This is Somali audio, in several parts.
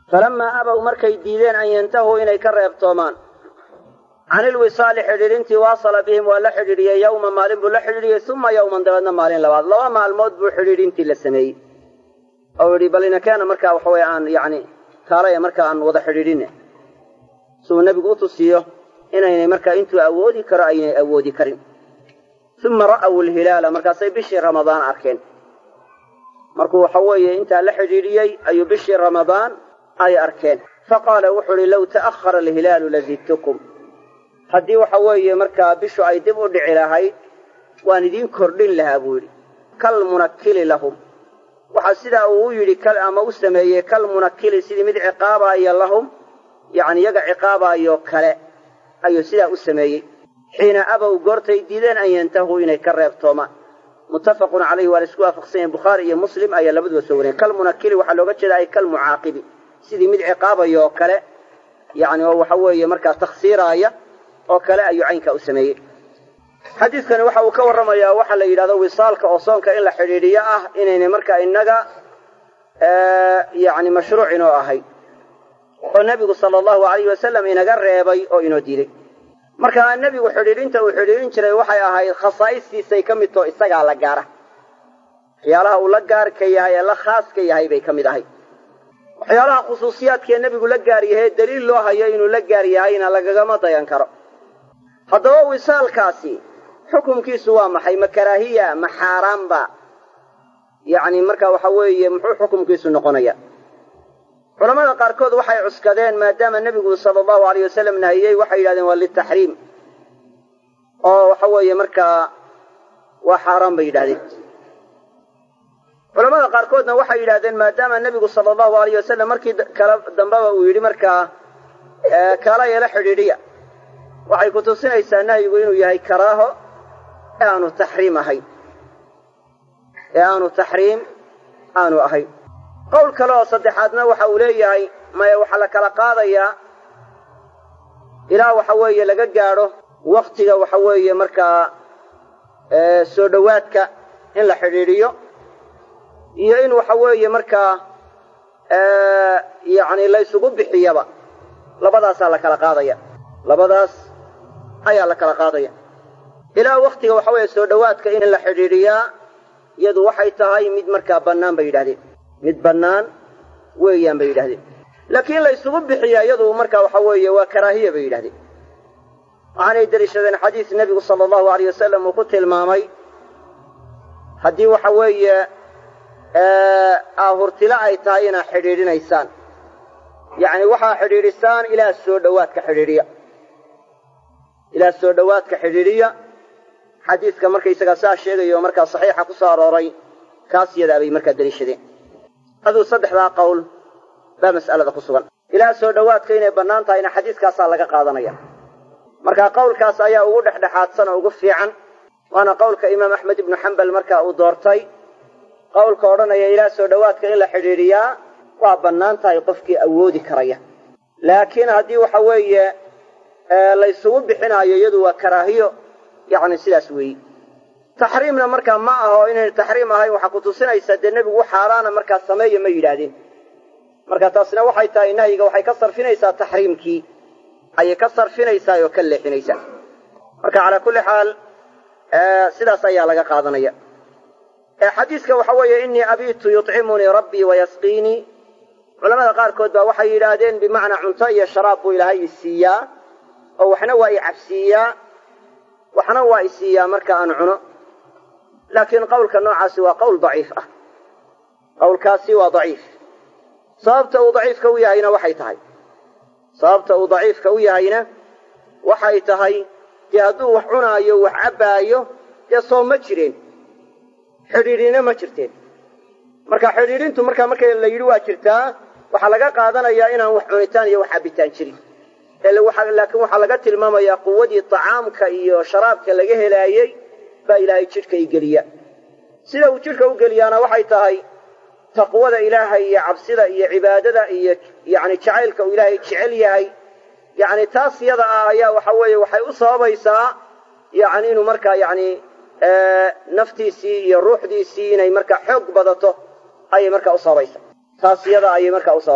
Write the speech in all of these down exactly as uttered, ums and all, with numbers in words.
falamaa abow markay diideen an yantahuu inay ka reebtoomaan can ilwisaali xidhiidhintii waasala bihim waa la xidhiidhiyey yowma maalin buu la xidhiidhiyey uma yowman dabeedna maalin labaad laba maalmood buu xidhiidhintii la sameeyey oo yidhi bal inakeena markaa waxa weye aan yacni kaalaya markaa aan wada xidhiidhine siuu nebigu u tusiyo inaynay markaa intuu awoodi karo aynay awoodi karin uma ra'aw alhilaala markaasay bishii ramadaan arkeen markuu waxa weeye intaa la xidhiidhiyey ayuu bishii ramadaan ay arkeen faqaala wuxuu uhi low ta'ahara alhilaalu lazidtukum haddii waxa weeye markaa bishu ay dib u dhici lahayd waan idiin kordhin lahaa buu yidhi kal munakkili lahum waxaa sidaa uu u yidhi kal ama u sameeyey kal munakkili sidii mid ciqaabaaya lahum yacni yaga ciqaabaayoo kale ayuu sidaa u sameeyey xiina abow goortay diideen an yantahuu inay ka reebtoomaan muttafaqun calayhi waa la isku waafaqsan yahay bukhaari iyo muslim ayaa labaduba soo wariyeen kal munakkili waxaa looga jeeda ay kal mucaaqibi sidii mid ciqaabayoo kale yacni oo waxa weeye markaa takhsiiraaya oo kale ayuu caynkaa u sameeyey xadiidkani waxa uu ka warramayaa waxaa la yidhahdo wisaalka oo soonka in la xidhiidhiyo ah inaynay markaa innaga yacni mashruuc inoo ahay oo nebigu sala allahu alayhi wasalam inaga reebay oo inoo diiday markaa nebigu xidhiidhinta uu xidhiidhin jiray waxay ahayd khasaa'istiisay ka mid too isagaa la gaara waxyaalaha uu la gaarka yahay ee la khaaska yahay bay ka mid ahay waxyaalaha khusuusiyaadkee nebigu la gaar yahay daliil loo hayo inuu la gaar yahayna lagagama dayan karo haddaba wisaalkaasi xukumkiisu waa maxay ma karaahiya ma xaaraanba yacni marka waxa weeye muxuu xukumkiisu noqonaya culamada qaarkood waxay cuskadeen maadaama nebigu sala allahu alayh wasalam nahiyey waxay yidhahdeen waa litaxriim oo waxa weeye markaa waa xaaraan bay yidhahdeen culamada qaarkoodna waxay yidhahdeen maadaama nebigu sala allahu alayh wasalam markii kala dambeba uu yidhi markaa kaala yeela xidhiidhiya waxay ku tusinaysaa nahyigu inuu yahay karaaho ee aanu taxriim ahayn ee aanu taxriim aanu ahayn qowl kale oo saddexaadna waxa uu leeyahay maya waxaa la kala qaadayaa ilaa waxa weeye laga gaadho wakhtiga waxa weeye markaa soo dhowaadka in la xidhiidhiyo iyo in waxa weeye markaa yacni laysugu bixiyaba labadaasaa la kala qaadaya labadaas ayaa la kala qaadaya ilaa wakhtiga waxa weeye soo dhowaadka in la xidhiidhiyaa iyadu waxay tahay mid markaa bannaan bay yidhahdeen mid bannaan weeyaan bay yidhahdeen laakiin la ysugu bixiyaa iyadu markaa waxa weeye waa karaahiya bay yidhahdeen waxaanay deliishadeen xadiis nebigu sala allahu alayh wasalam uu ku tilmaamay haddii waxa weeye aahurtilo ay tahay inaad xidhiidhinaysaan yacni waxaa xidhiidhisaan ilaa soo dhowaadka xidhiidhiya ilaa soo dhowaadka xidhiidhiya xadiiska markaysagaa saa sheegayo markaa saxiixa ku soo arooray kaas yadaa bay markaa deliishadeen aduu saddexdaa qowl baa mas'alada ku sugan ilaa soo dhowaadka inay bannaan tahayna xadiiskaasaa laga qaadanaya markaa qowlkaas ayaa ugu dhexdhexaadsan oo ugu fiican waana qowlka imaam axmed ibnu xambal markaa uu doortay qowlka odhanaya ilaa soo dhowaadka in la xidhiidhiyaa waa bannaan tahay qofkii awoodi karaya laakiin haddii waxa weeye laysugu bixinaayo iyadu waa karaahiyo yacni sidaas weeyi taxriimna markaa ma aho inaynu taxriim ahayn waxaa ku tusinaysaa dee nebigu xaaraana markaa sameeya ma yidhaahdeen marka taasina waxay tahay nahyiga waxay ka sarfinaysaa taxriimkii ayay ka sarfinaysaa oo ka leexinaysaa marka calaa kulli xaal sidaas ayaa laga qaadanaya xadiiska waxa weeye innii abiitu yuطcimunii rabbii wayasqiinii culamada qaarkood baa waxay yidhaahdeen bimacnaa cunto iyo sharaab buu ilaahay i siiyaa oo waxna waa i cabsiiyaa waxna waa i siiyaa marka aan cuno laakiin qowlka noocaasi waa qowl daciif ah qowlkaasi waa daciif sababta uu daciifka u yahayna waxay tahay sababta uu daciifka u yahayna waxay tahay dee hadduu wax cunaayo wax cabbaayo dee soom ma jireen xidhiidhina ma jirteen marka xidhiidhintu markaa marka la yidhi waa jirtaa waxaa laga qaadanayaa inaan wax cunitaan iyo wax cabbitaan jirin laakiin waxaa laga tilmaamayaa quwadii tacaamka iyo sharaabka laga helaayey baa ilaahay jidhka i geliya sida uu jidhka u geliyaana waxay tahay taqwada ilaahay iyo cabsida iyo cibaadada iyo yacni jacaylka uu ilaahay jecel yahay yacni taas yada ah ayaa waxa weeye waxay u sababaysaa yacni inuu markaa yacni naftiisii iyo ruuxdiisii inay markaa xoog badato ayay markaa u sababaysaa taas yada ayay markaa u sababaysaa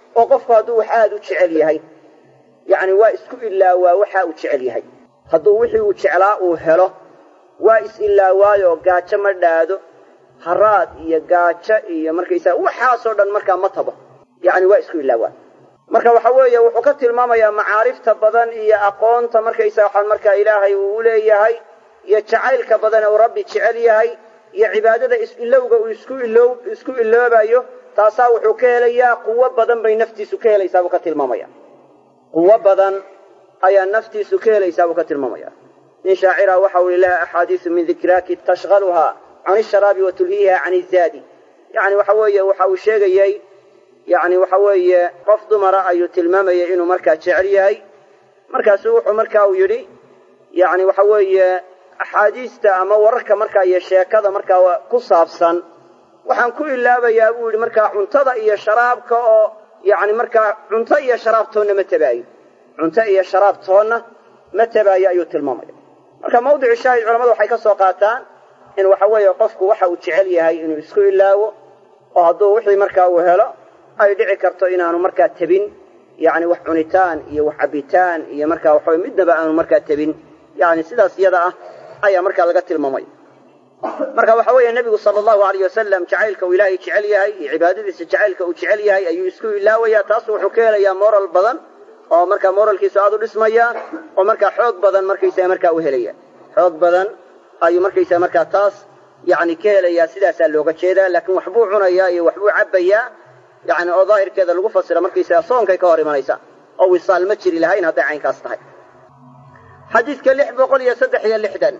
oo qofku hadduu wax aad u jecel yahay yacni waa isku ilaawaa waxa uu jecel yahay hadduu wixii uu jeclaa uu helo waa is ilaawaayo gaajo ma dhaado haraad iyo gaajo iyo markaysaa waxaasoo dhan markaa ma tabo yacni waa isku ilaawaa marka waxa weeye wuxuu ka tilmaamayaa macaarifta badan iyo aqoonta markaysaa waxaan markaa ilaahay uu u leeyahay iyo jacaylka badan ee uu rabbi jecel yahay iyo cibaadada is-ilowga uu isku iloob isku iloobayo taasaa wuxuu ka helayaa quwo badan bay naftiisu ka helaysaa buu ka tilmaamaya quwo badan ayaa naftiisu ka helaysaa buu ka tilmaamaya nin shaacira waxa uu ilaha axaadiisu min dikraaki tashghaluhaa can isharaabi wa tulhiiha can izaadi yacni waxa weeye waxa uu sheegayey yacni waxa weeye qof dumara ayuu tilmaamayay inuu markaa jecel yahay markaasuu wuxuu markaa uu yidhi yacni waxa weeye axaadiista ama wararka markaa iyo sheekada markaa ku saabsan waxaan ku ilaabayaa buu yidhi markaa cuntada iyo sharaabka oo yacni markaa cunto iyo sharaab toonna ma tabaayo cunto iyo sharaab toonna ma tabaayo ayuu tilmaamaya marka mawdicu shaahid culamadu waxay ka soo qaataan in waxa weeye qofku waxa uu jecel yahay inuu isku ilaawo oo hadduu wixii markaa uu helo ay dhici karto inaanu markaa tabin yacni wax cunitaan iyo wax cabitaan iyo markaa waxa weye midnaba aanu markaa tabin yacni sidaas iyada ah ayaa markaa laga tilmaamay marka waxa weeye nebigu sala allahu alayh wasalam jacaylka uu ilaahay jecel yahay iyo cibaadadiisa jacaylka uu jecel yahay ayuu isku ilaawayaa taas wuxuu ka helayaa moral badan oo markaa moralkiisu aad u dhismaya oo markaa xoog badan markaysaga markaa u helaya xoog badan ayuu markaysaga markaa taas yacni ka helayaa sidaasaa looga jeedaa laakiin waxbuu cunayaa iyo waxbuu cabbayaa yacni oo daahirkeeda lagu fasira markaysaga soonkay ka hor imanaysa oo wisaal ma jiri lahayn hadday caynkaas tahay xadiidka lix boqol iyo saddex iyo lixdan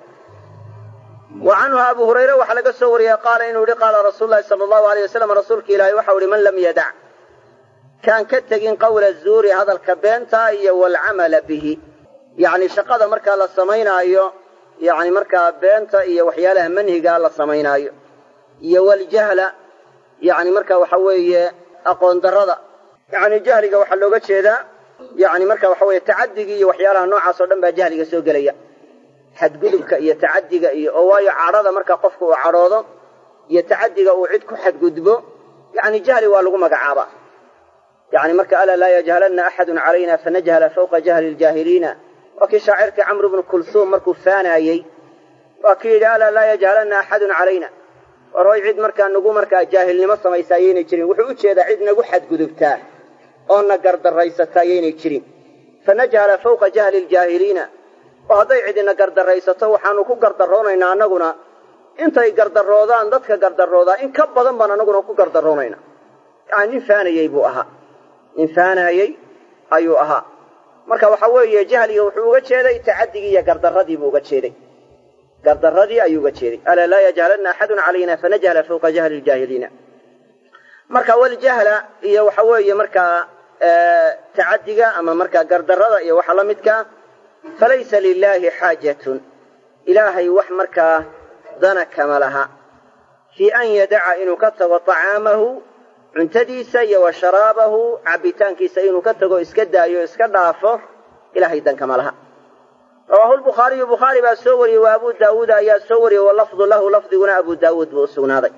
wa canhu abu hurayre waxaa laga soo wariyey qaala inuu yihi qaala rasuulu llahi sala allahu alayh wasalam rasuulka ilaahay waxau ihi man lam yadac kaan ka tegin qawla zuuri hadalka beenta iyo waalcamala bihi yacni shaqada markaa la samaynaayo yacni markaa beenta iyo waxyaalaha manhigaa la samaynaayo iyo waljahla yacni markaa waxa weeye aqoon darrada yacni jahliga waxaa looga jeedaa yacni marka waxa weeye tacaddigii iyo waxyaalaha noocaas oo dhan baa jahliga soo gelaya xadgudubka iyo tacaddiga iyo oo waayo cadhada markaa qofka uu cadhoodo iyo tacaddiga uu cid ku xadgudbo yacni jahli waa lagu magacaabaa yacni marka alaa laa yajhalanna axadun calayna fanajhala fawqa jahli ljaahiliina waa kii shaacirkii camr bnu kulsuum markuu faanaayey waa kii yidhi alaa laa yajhalanna axadun calayna war hoy cid markaa nagu markaa jaahilnimo samaysa ayaynay jirin wuxuu u jeedaa cid nagu xadgudubtaa oo na gardarraysata ayaynay jirin fanajhala fawqa jahli ljaahiliina oo hadday cidina gardarraysato waxaanu ku gardarroonaynaa annaguna intay gardarroodaan dadka gardarroodaa in ka badan baan annaguna ku gardarroonaynaa yacani nin faanayey buu ahaa nin faanayey ayuu ahaa marka waxa weeye jahliga wuxuu uga jeeday tacaddigii iyo gardarradii buu uga jeeday gardarradii ayuu uga jeeday alaa laa yajhalanna axadun calayna fanajhala fawqa jahli ljaahiliina marka waljahla iyo waxa weeye markaa tacaddiga ama markaa gardarrada iyo waxa la midkaa falaysa lilaahi xaajatun ilaahay wax markaa dana kama laha fii an yadaca inuu ka tago طacaamahu cuntadiisa iyo wa sharaabahu cabbitaankiisa inuu ka tago iska daayo iska dhaafo ilaahay dan kama laha rawaahu lbukhaariyu bukhaari baa soo wariyey wa abu daawuud ayaa soo wariyey walafdu lahu lafdiguna abu daawuud buu u sugnaaday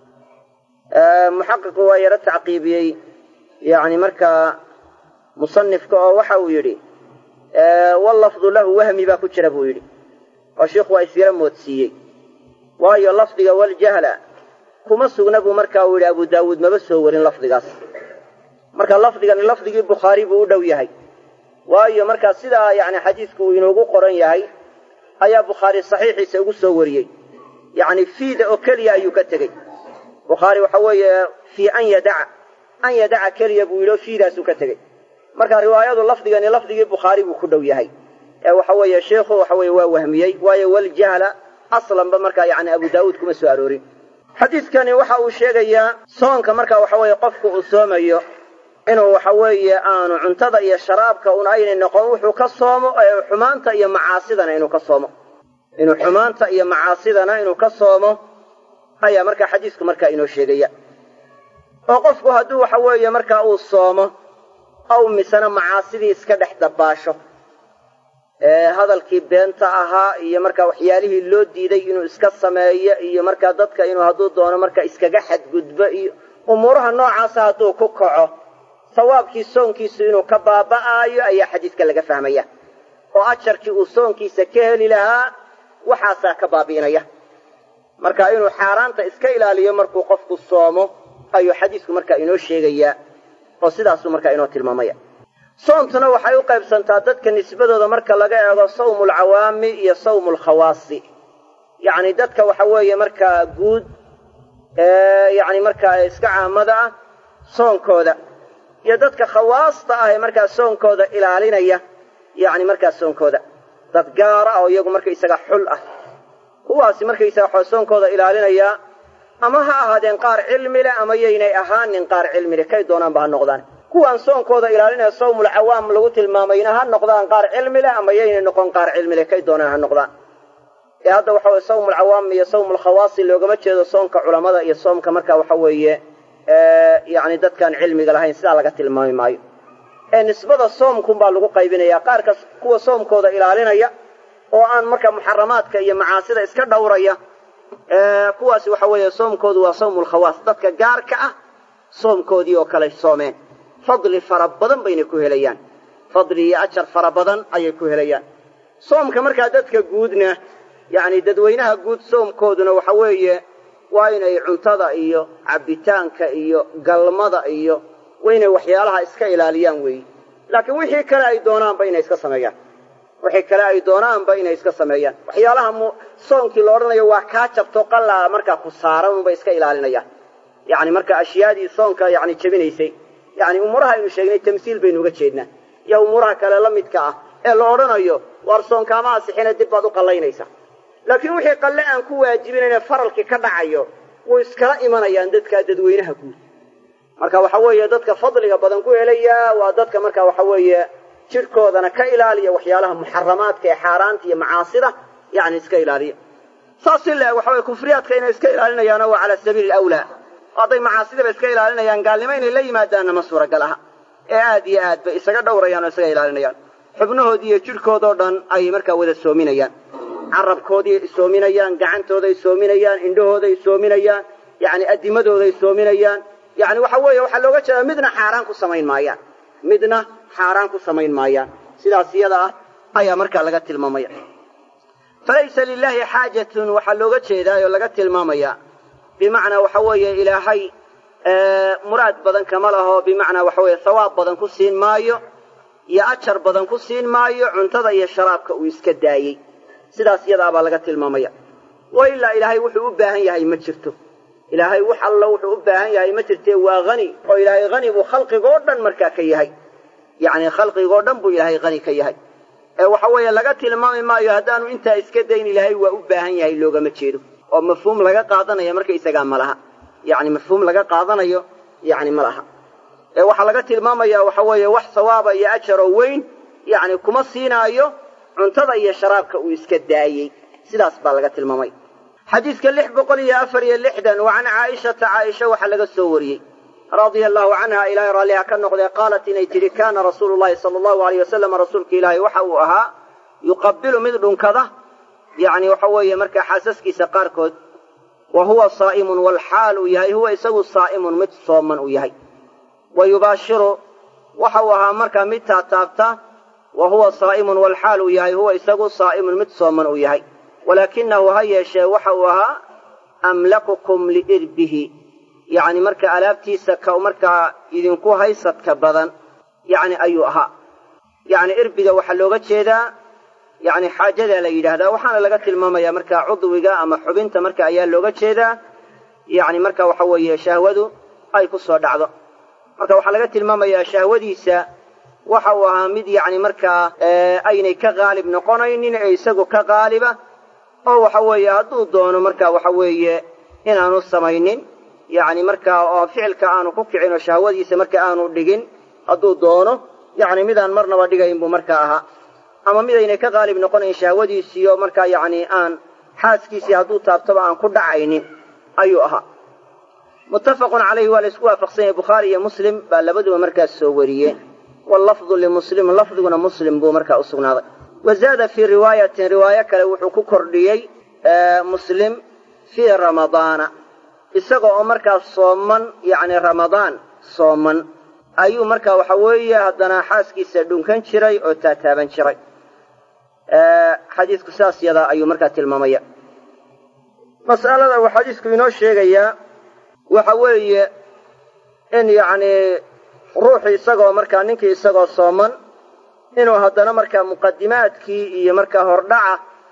muxaqiqu waa yaro tacqiibiyey yacni markaa musanifka oo waxa uu yidhi wallafdu lahu wahmi baa ku jira buu yidhi oo sheikhu waa isyaro moodsiiyey waayo lafdiga waljahla kuma sugna buu markaa uu yidhi abu daawuud maba soo warin lafdigaas marka lafdigani lafdigii bukhaari buu u dhow yahay waayo markaa sidaa yacni xadiidku uu inoogu qoran yahay ayaa bukhaari saxiixiisa ugu soo wariyey yacni fiida oo keliya ayuu ka tegey bukhaari waxa weeye fii an yadaca an yadaca keliya buu yidhi oo fiidaasuu ka tegey marka riwaayadu lafdigani lafdigii bukhaari buu ku dhow yahay ee waxa weeye sheikhu waxa weeye waa wahmiyey waayo waljahla aslanba markaa yacni abu daawuud kuma soo aroorin xadiidkani waxa uu sheegayaa soonka marka waxa weeye qofku uu soomayo inuu waxa weeye aanu cuntada iyo sharaabka un aynay noqon wuxuu ka soomo ee xumaanta iyo macaasidana inuu ka soomo inuu xumaanta iyo macaasidana inuu ka soomo ayaa markaa xadiisku markaa inoo sheegaya oo qofku hadduu waxa weeye markaa uu soomo aw misena macaasidii iska dhex dabbaasho ee hadalkii beenta ahaa iyo markaa waxyaalihii loo diiday inuu iska sameeyo iyo markaa dadka inuu hadduu doono markaa iskaga xadgudbo iyo umuuraha noocaasa hadduu ku kaco sawaabkii soonkiisu inuu ka baaba'aayo ayaa xadiiska laga fahmaya oo ajarkii uu soonkiisa ka heli lahaa waxaasaa ka baabi'inaya marka inuu xaaraanta iska ilaaliyo markuu qofku soomo ayuu xadiisku markaa inoo sheegayaa oo sidaasuu markaa inoo tilmaamaya soontuna waxay u qaybsantaa dadka nisbadooda marka laga eego sawmul cawaami iyo sawmul khawaasi yacni dadka waxa weeye markaa guud ee yacni markaa iska caamada ah soonkooda iyo dadka khawaasta ah ee markaa soonkooda ilaalinaya yacni markaa soonkooda dad gaara oo iyagu markaysaga xul ah kuwaasi markaysaga soonkooda ilaalinaya ama ha ahaadeen qaar cilmi leh ama yaynay ahaanin qaar cilmi leh kay doonaanba ha noqdaan kuwaan soonkooda ilaalinaya sawmul cawaam lagu tilmaamayna ha noqdaan qaar cilmi leh ama yaynay noqon qaar cilmi leh kay doonaan ha noqdaan ee hadda waxa weye sawmul cawaam iyo sawmul khawaasi loogama jeedo soonka culamada iyo soomka marka waxa weeye yacni dadkaan cilmiga lahayn sidaa laga tilmaami maayo ee nisbada soomkunbaa lagu qaybinaya qaarka kuwa soomkooda ilaalinaya oo aan marka muxaramaadka iyo macaasida iska dhowraya kuwaasi waxa weeye soomkoodu waa sawmul khawaas dadka gaarka ah soomkoodii oo kale soomeen fadli fara badan bayna ku helayaan fadli iyo ajar fara badan ayay ku helayaan soomka markaa dadka guudna yacni dadweynaha guud soomkooduna waxa weeye waa inay cuntada iyo cabbitaanka iyo galmada iyo waa inay waxyaalaha iska ilaaliyaan weeye laakiin wixii kale ay doonaanba inay iska sameeyaan wixii kale ay doonaanba inay iska sameeyaan waxyaalaha soonkii la odhanayo waa kaa jabto qallaa markaa ku saaran unbay iska ilaalinayaan yacni marka ashyaadii soonka yacni jebinaysay yacni umuuraha aynu sheegnay tamsiil baynu uga jeednaa iyo umuuraha kale la midka ah ee la odhanayo waar soonkaama asixina dib baad u qallaynaysaa laakiin wixii qalle aan ku waajibinayna faralkii ka dhacayo way iskala imanayaan dadka dadweynaha guud marka waxa weeye dadka fadliga badan ku helaya waa dadka marka waxa weeye jirkoodana ka ilaaliya waxyaalaha muxaramaadka ee xaaraanta iyo macaasida yacni iska ilaaliya saas ilaa waxa weeye kufriyaadka inay iska ilaalinayaana waa cala sabiili alawlaa hadday macaasidaba iska ilaalinayaan gaalnimo inay la yimaadaanna ma suuragal aha ee aad iyo aad bay isaga dhowrayaan oo isaga ilaalinayaan xubnahoodii iyo jirhkoodoo dhan ayay markaa wada soominayaan carabkoodii soominayaan gacantooday soominayaan indhahooday soominayaan yacni addimadooday soominayaan yacni waxa weeye waxaa looga jeedaa midna xaaraan ku samayn maayaan midna xaaraan ku samayn maayaan sidaas iyada ah ayaa markaa laga tilmaamaya falaysa lilaahi xaajatun waxaa looga jeedaa oo laga tilmaamayaa bimacnaa waxa weeye ilaahay muraad badan kama laho bimacnaa waxa weeye hawaab badan ku siin maayo iyo ajar badan ku siin maayo cuntada iyo sharaabka uu iska daayey sidaas iyadaa baa laga tilmaamaya wa ilaa ilaahay wuxuu u baahan yahay ma jirto ilaahay wax alla wuxuu u baahan yahay ma jirtee waa hani oo ilaahay hani buu khalqigoo dhan markaa ka yahay yacni khalqigoo dhan buu ilaahay hani ka yahay ee waxa weeye laga tilmaami maayo haddaanu intaa iska dayn ilaahay waa u baahan yahay loogama jeedo oo mafhuum laga qaadanayo markaysagaa ma laha yacni mafhuum laga qaadanayo yacni ma laha ee waxaa laga tilmaamayaa waxa weeye wax sawaaba iyo ajaroo weyn yacni kuma siinaayo cuntada iyo sharaabka uu iska daayey sidaas baa laga tilmaamay xadiidka lix boqol iyo afar iyo lixdan wa can caaishata caaisha waxaa laga soo wariyey radia allahu canha ilaahay raalliha ka noqdee qaalat inay tidhi kaana rasuulu llahi sala allahu alayh wasalam rasuulka ilaahay waxa uu ahaa yuqabilu mid dhunkada yacni waxa weeye markaa xaasaskiisa qaarkood wa huwa saa'imun walxaal uu yahay huwa isagu saa'imun mid sooman uu yahay wa yubaashiru waxa uu ahaa markaa mid taataabta wa huwa saa'imun walxaal uu yahay huwa isagu saa'imun mid sooman uu yahay walaakinahu ha yeeshee waxa uu ahaa amlakukum liirbihi yacni marka alaabtiisa ka markaa idinku haysadka badan yacni ayuu ahaa yacni irbiga waxaa looga jeedaa yacni xaajadaa la yidhaahdaa waxaana laga tilmaamayaa markaa cudwiga ama xubinta marka ayaa looga jeedaa yacni marka waxa weeye shahwadu ay ku soo dhacdo marka waxaa laga tilmaamayaa shahwadiisa waxa uu ahaa mid yacni markaa aynay ka qaalib noqonaynin ee isagu ka qaaliba oo waxa weeye hadduu doono marka waxa weeye inaanu samaynin yacni markaa oo ficilka aanu ku kicin oo shahwadiisa marka aanu dhigin hadduu doono yacni midaan marnaba dhigayn buu markaa ahaa ama midaynay ka qaalib noqonayn shahwadiisii oo markaa yacni aan xaaskiisii hadduu taabtoba aan ku dhacaynin ayuu ahaa muttafaqun calayhi waa la isku waafaqsan yahay bukhaari iyo muslim baa labaduba markaas soo wariyeen wallafdu limuslim lafdiguna muslim buu markaa u sugnaaday wa zaada fii riwaayatin riwaayo kale wuxuu ku kordhiyey muslim fii ramadaana isaga oo markaas sooman yacni ramadaan sooman ayuu markaa waxa weeye haddana xaaskiisa dhunkan jiray oo taataaban jiray xadiisku saas yadaa ayuu markaa tilmaamaya mas'alada uu xadiisku inoo sheegayaa waxa weeye in yacni ruuxu isagoo markaa ninkii isagoo sooman inuu haddana markaa muqadimaadkii iyo markaa hordhaca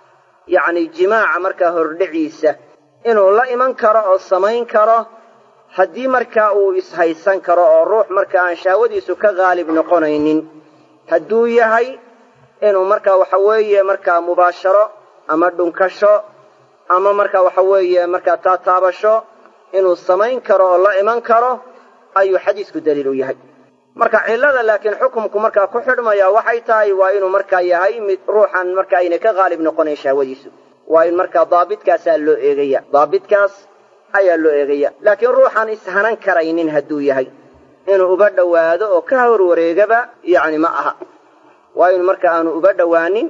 yacni jimaaca markaa hordhaciisa inuu la iman karo oo samayn karo haddii markaa uu ishaysan karo oo ruux markaa aan shahwadiisu ka qaalib noqonaynin hadduu yahay inuu markaa waxa weeye markaa mubaasharo ama dhunkasho ama markaa waxa weeye markaa taataabasho inuu samayn karo oo la iman karo ayuu xadiisku daliil u yahay marka cillada laakiin xukumku markaa ku xidhmaya waxay tahay waa inuu markaa yahay mid ruuxan markaa aynay ka qaalib noqonayn shahwadiisu waa in markaa daabidkaasaa loo eegaya daabidkaas ayaa loo eegaya laakiin ruuxaan ishanan karaynin hadduu yahay inuu uba dhowaado oo ka horwareegaba yacni ma aha waa inu marka aanu uba dhowaanin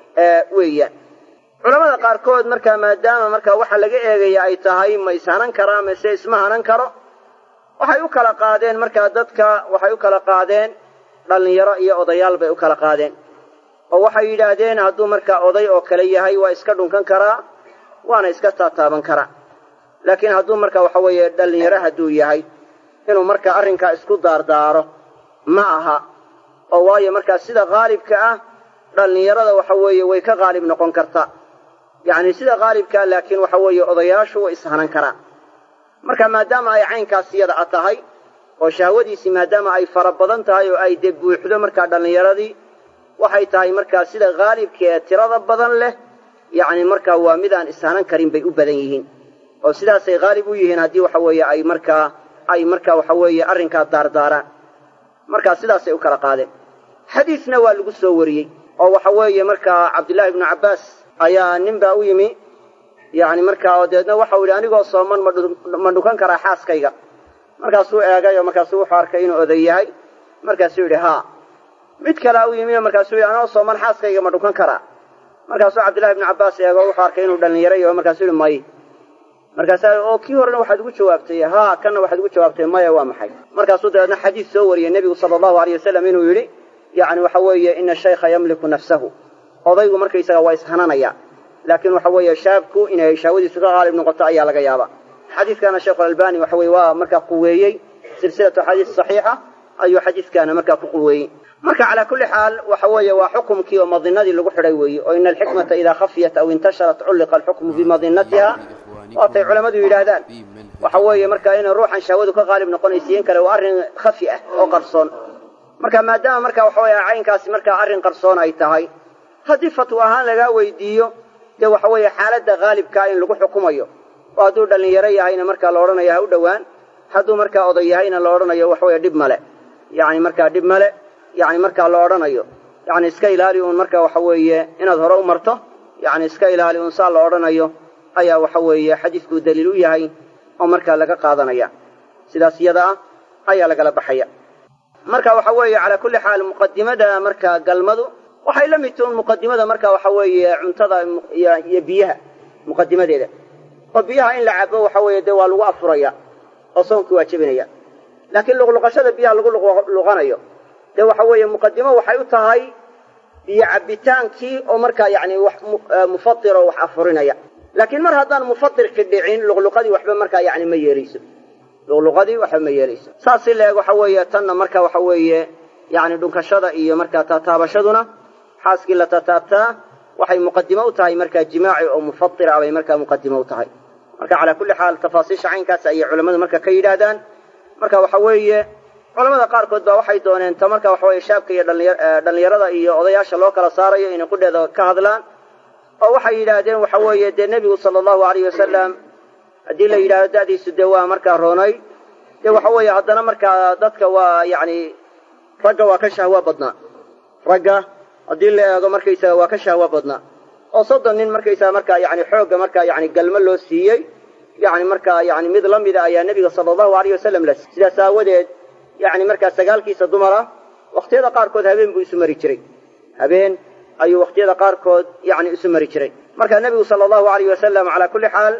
weeyaan culamada qaarkood markaa maadaama markaa waxa laga eegaya ay tahay ma ishanan karaa mise isma hanan karo waxay u kala qaadeen markaa dadka waxay u kala qaadeen dhallinyaro iyo odayaal bay u kala qaadeen oo waxay yidhaahdeen hadduu markaa oday oo kale yahay waa iska dhunkan karaa waana iska taataaban karaa laakiin hadduu markaa waxa weeye dhallinyaro hadduu yahay inuu markaa arrinkaa isku daardaaro ma aha oo waayo markaa sida qaalibka ah dhallinyarada waxa weeye way ka qaalib noqon kartaa yacni sida qaalibkaa laakiin waxa weeye odayaashu way ishanan karaan marka maadaama ay caynkaas iyada a tahay oo shahwadiisii maadaama ay fara badan tahay oo ay dee buuxdo markaa dhallinyaradii waxay tahay markaa sida qaalibka ee tirada badan leh yacni markaa waa midaan ishanan karin bay u badan yihiin oo sidaasay qaalib u yihiin haddii waxa weeye ay markaa ay markaa waxa weeye arrinkaa daardaaraan markaa sidaasay u kala qaadeen xadiisna waa lagu soo wariyey oo waxa weeye markaa cabdullaahi ibnu cabbaas ayaa nin baa u yimi yacni markaa oo deedna waxau yidhi anigoo sooman ma dhukan karaa xaaskayga markaasuu eegay oo markaasuu wuxuu arkay inuu oday yahay markaasuu yidhi haa mid kalea u yimi markaasuu yidhi anigoo sooman xaaskayga ma dhukan karaa markaasuu cabdullahi ibnu cabbaas eego wuxuu arkay inuu dhallinyaro yaho markaasuu yidhi may markaasaa oo kii horena waxaad ugu jawaabtay haa kanna waxaad ugu jawaabtay maya waa maxay markaasuu dabeedna xadiis soo wariyey nebigu sala allahu alayh wasalam inuu yidhi yacni waxa weeye ina shaykha yamliku nafsahu odaygu markaysaga waa ishananaya laakiin waxa weeye shaabku inay shahwadiisu ka qaalib noqoto ayaa laga yaabaa xadiiskaana sheekhu albani waxa weye waa markaa quweeyey silsilatu axaadiis saxiixa ayuu xadiiskaana markaa ku quweeyey marka calaa kulli xaal waxa weeye waa xukumkii oo madinadii lagu xidhay weeye oo ina alxikmata idaa khafiyat aw intasharat culliqa alxukmu bimadinatiha waatay culammadu yidhaahdaan waxa weeye markaa inay ruuxan shahwadu ka qaalib noqonaysiin kale waa arrin khafi ah oo qarsoon marka maadaama marka waxa weeye caynkaasi markaa arrin qarsoon ay tahay haddii fatwo ahaan lagaa weydiiyo dee waxa weeye xaaladda qaalibkaa in lagu xukumayo oo hadduu dhallinyaro yahayna markaa la odhanayo ha u dhowaan hadduu markaa oday yahayna la odhanayo waxa weeye dhib male yacni markaa dhib male yacni markaa la odhanayo yacni iska ilaali uun marka waxa weeye inaad hore u marto yacni iska ilaali uun saa la odhanayo ayaa waxa weeye xadiiskuu daliil u yahay oo markaa laga qaadanaya sidaas iyada ah ayaa lagala baxaya marka waxa weeye calaa kulli xaal muqadimada markaa galmadu waxay la mid tuun muqadimada marka waxa weeye cuntada iyo biyaha muqadimadeeda oo biyaha in la cabo waxa weeye dee waa lagu afuraya oo soonkii waa jebinaya laakiin luqluqashada biyaha lagu luqanayo dee waxa weeye muqadimo waxay u tahay biyo cabbitaankii oo markaa yacni wax mufatir oo wax afurinaya laakiin mar haddaan mufatirka dhicin luqluqadii waxba markaa yacni ma yeelayso luqluqadii waxba ma yeelayso saas si la eeg waxa weeye tanna marka waxa weeye yacni dhunkashada iyo markaa taataabashaduna xaaskii la taataabtaa waxay muqadimo u tahay markaa jimaaci oo mufatira bay markaa muqadimo u tahay marka calaa kulli xaal tafaasiisha caynkaas ayay culammadu marka ka yidhaahdaan marka waxa weeye culamada qaarkood baa waxay dooneen ta marka waxa weeye shaabka iyo dhallinyarada iyo odayaasha loo kala saarayo inay qudheeda ka hadlaan oo waxay yidhaahdeen waxa weeye dee nebigu sala allahu alayh wasalam haddii la yidhahdo da'diisu dee waa markaa roonay dee waxa weeye haddana markaa dadka waa yacni ragga waa ka shahwa badnaa ragga haddii la eego markaysaga waa ka shahwa badnaa oo soddon nin markaysaga markaa yacni xoogga markaa yacni galmo loo siiyey yacni markaa yacni mid la mida ayaa nebiga sala allahu alayh wasalam la siiyey sidaas aawadeed yacni markaa sagaalkiisa dumara wakhtiyada qaarkood habeen buu isu mari jiray habeen ayuu wakhtiyada qaarkood yacni isu mari jiray marka nebigu sala allahu alayh wasalam calaa kulli xaal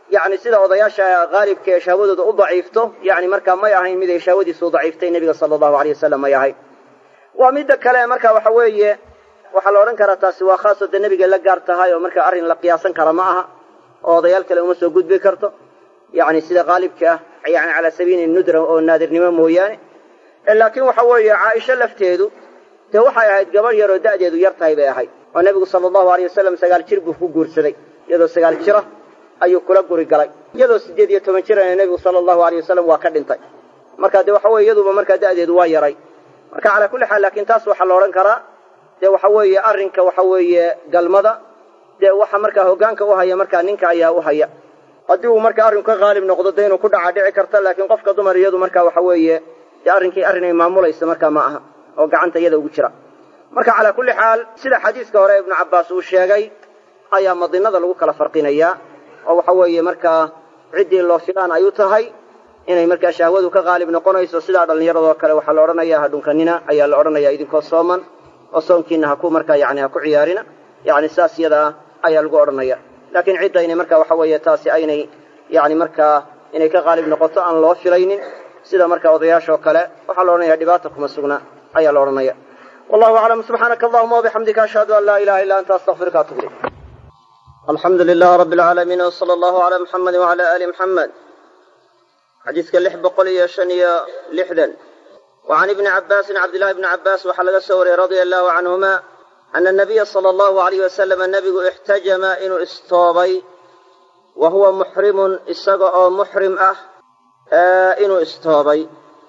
yani sida odayaasha haalibka ee shahwadooda u daciifto yani markaa may ahayn mid ay shahwadiisu daciiftay nebiga sala allahu alayh wasalam may ahayn. waa midda kale marka waxa weeye waxaa la odhan karaa taasi waa khaasoo dee nebiga la gaar tahay oo marka arrin la qiyaasan kara ma aha oo odayaal kale uma soo gudbi karto yani sida haalibka ah yani calaa sabiili nudra oo naadirnimo mooyaane. laakiin waxa weeye caaisha lafteedu dee waxay ahayd gabadh yaroo da'deedu yar tahay bay ahayd oo nebigu sala allahu alayh wasalam sagaal jir buu ku guursaday iyadoo sagaal jira ayuu kula guri galay iyadoo siddeed iyo toban jirana nebigu sala allahu alayh wasalam waa ka dhintay marka dee waxa weye iyaduba markaa da'deedu waa yaray marka calaa kulli xaal laakiin taas waxaa la odhan karaa dee waxa weeye arrinka waxa weeye galmada dee waxa markaa hoggaanka u haya markaa ninka ayaa u haya haddii uu marka arrinku ka haalib noqdo dee inuu ku dhaca dhici karta laakiin qofka dumar iyadu markaa waxa weeye dee arrinkii arrin ay maamulaysa markaa ma aha oo gacanta iyada ugu jira. marka calaa kulli xaal sida xadiiska hore ibnu cabbaas uu sheegay ayaa madinada lagu kala farqinayaa oo waxa weeye markaa ciddii loo filaan ay u tahay inay markaa shahwadu ka haalib noqonayso sidaa dhallinyaradoo kale waxaa la odhanayaa ha dhunkanina ayaa la odhanayaa idinkoo sooman oo soonkiina ha ku markaa yani ha ku ciyaarina yani saas yadaa ayaa lagu odhanaya. laakiin cidda inay markaa waxa weeye taasi aynay yani markaa inay ka haalib noqoto aan loo filaynin sida markaa odayaashoo kale waxaa la odhanaya dhibaata kuma sugna ayaa la odhanaya. wallahu aclam. subxaanaka allahuma wabixamdika ashhadu an laa ilaha illa anta astaqfiruka atubu ilayk. alxamdu lilah rabi alcaalamiin wsala allahu calaa muxamedi wacala aali muxamed. xadiiska lix boqol iyo shan iyo lixdan wa can ibni cabbaasin cabdillahi bni cabbaas waxaa laga soo wariyey radia allahu canhuma ana nabiya sala allahu alayh wasalama nebigu ixtajama inuu istoobay wa huwa muxrimun isaga oo muxrim ah inuu istoobay.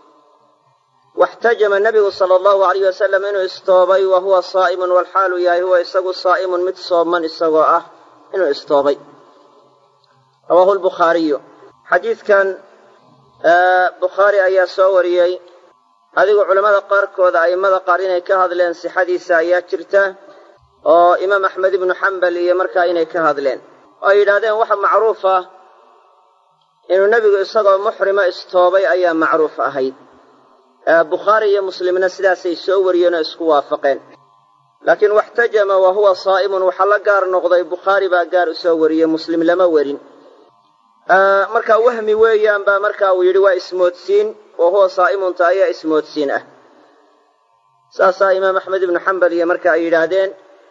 waxtajama nebigu sala allahu alayh wasalam inuu istoobay wa huwa saa'imun walxaalu yahay huwa isagu saa'imun mid sooman isagoo ah inuu istoobay. rawaahu lbukhaariyu. xadiidkan bukhaari ayaa soo wariyey. adigu culammada qaarkooda a'immada qaar inay ka hadleen sixadiisa ayaa jirta oo imaam axmed ibnu xambal iyo markaa inay ka hadleen oo ay yidhahdeen waxa macruuf ah inuu nebigu isagoo muxrima istoobay ayaa macruuf ahayd. bukhaari iyo muslimna sidaasay soo wariyeen oo isku waafaqeen. laakiin waxtajama wa huwa saa'imun waxaa la gaar noqday bukhaari baa gaar u soo wariyey muslim lama werin. markaa wahmi weeyaan baa markaa uu yidhi waa ismoodsiin wa huwa saa'imunta ayaa ismoodsiin ah. saasaa imaam axmed ibnu xambal iyo marka ay yidhaahdeen.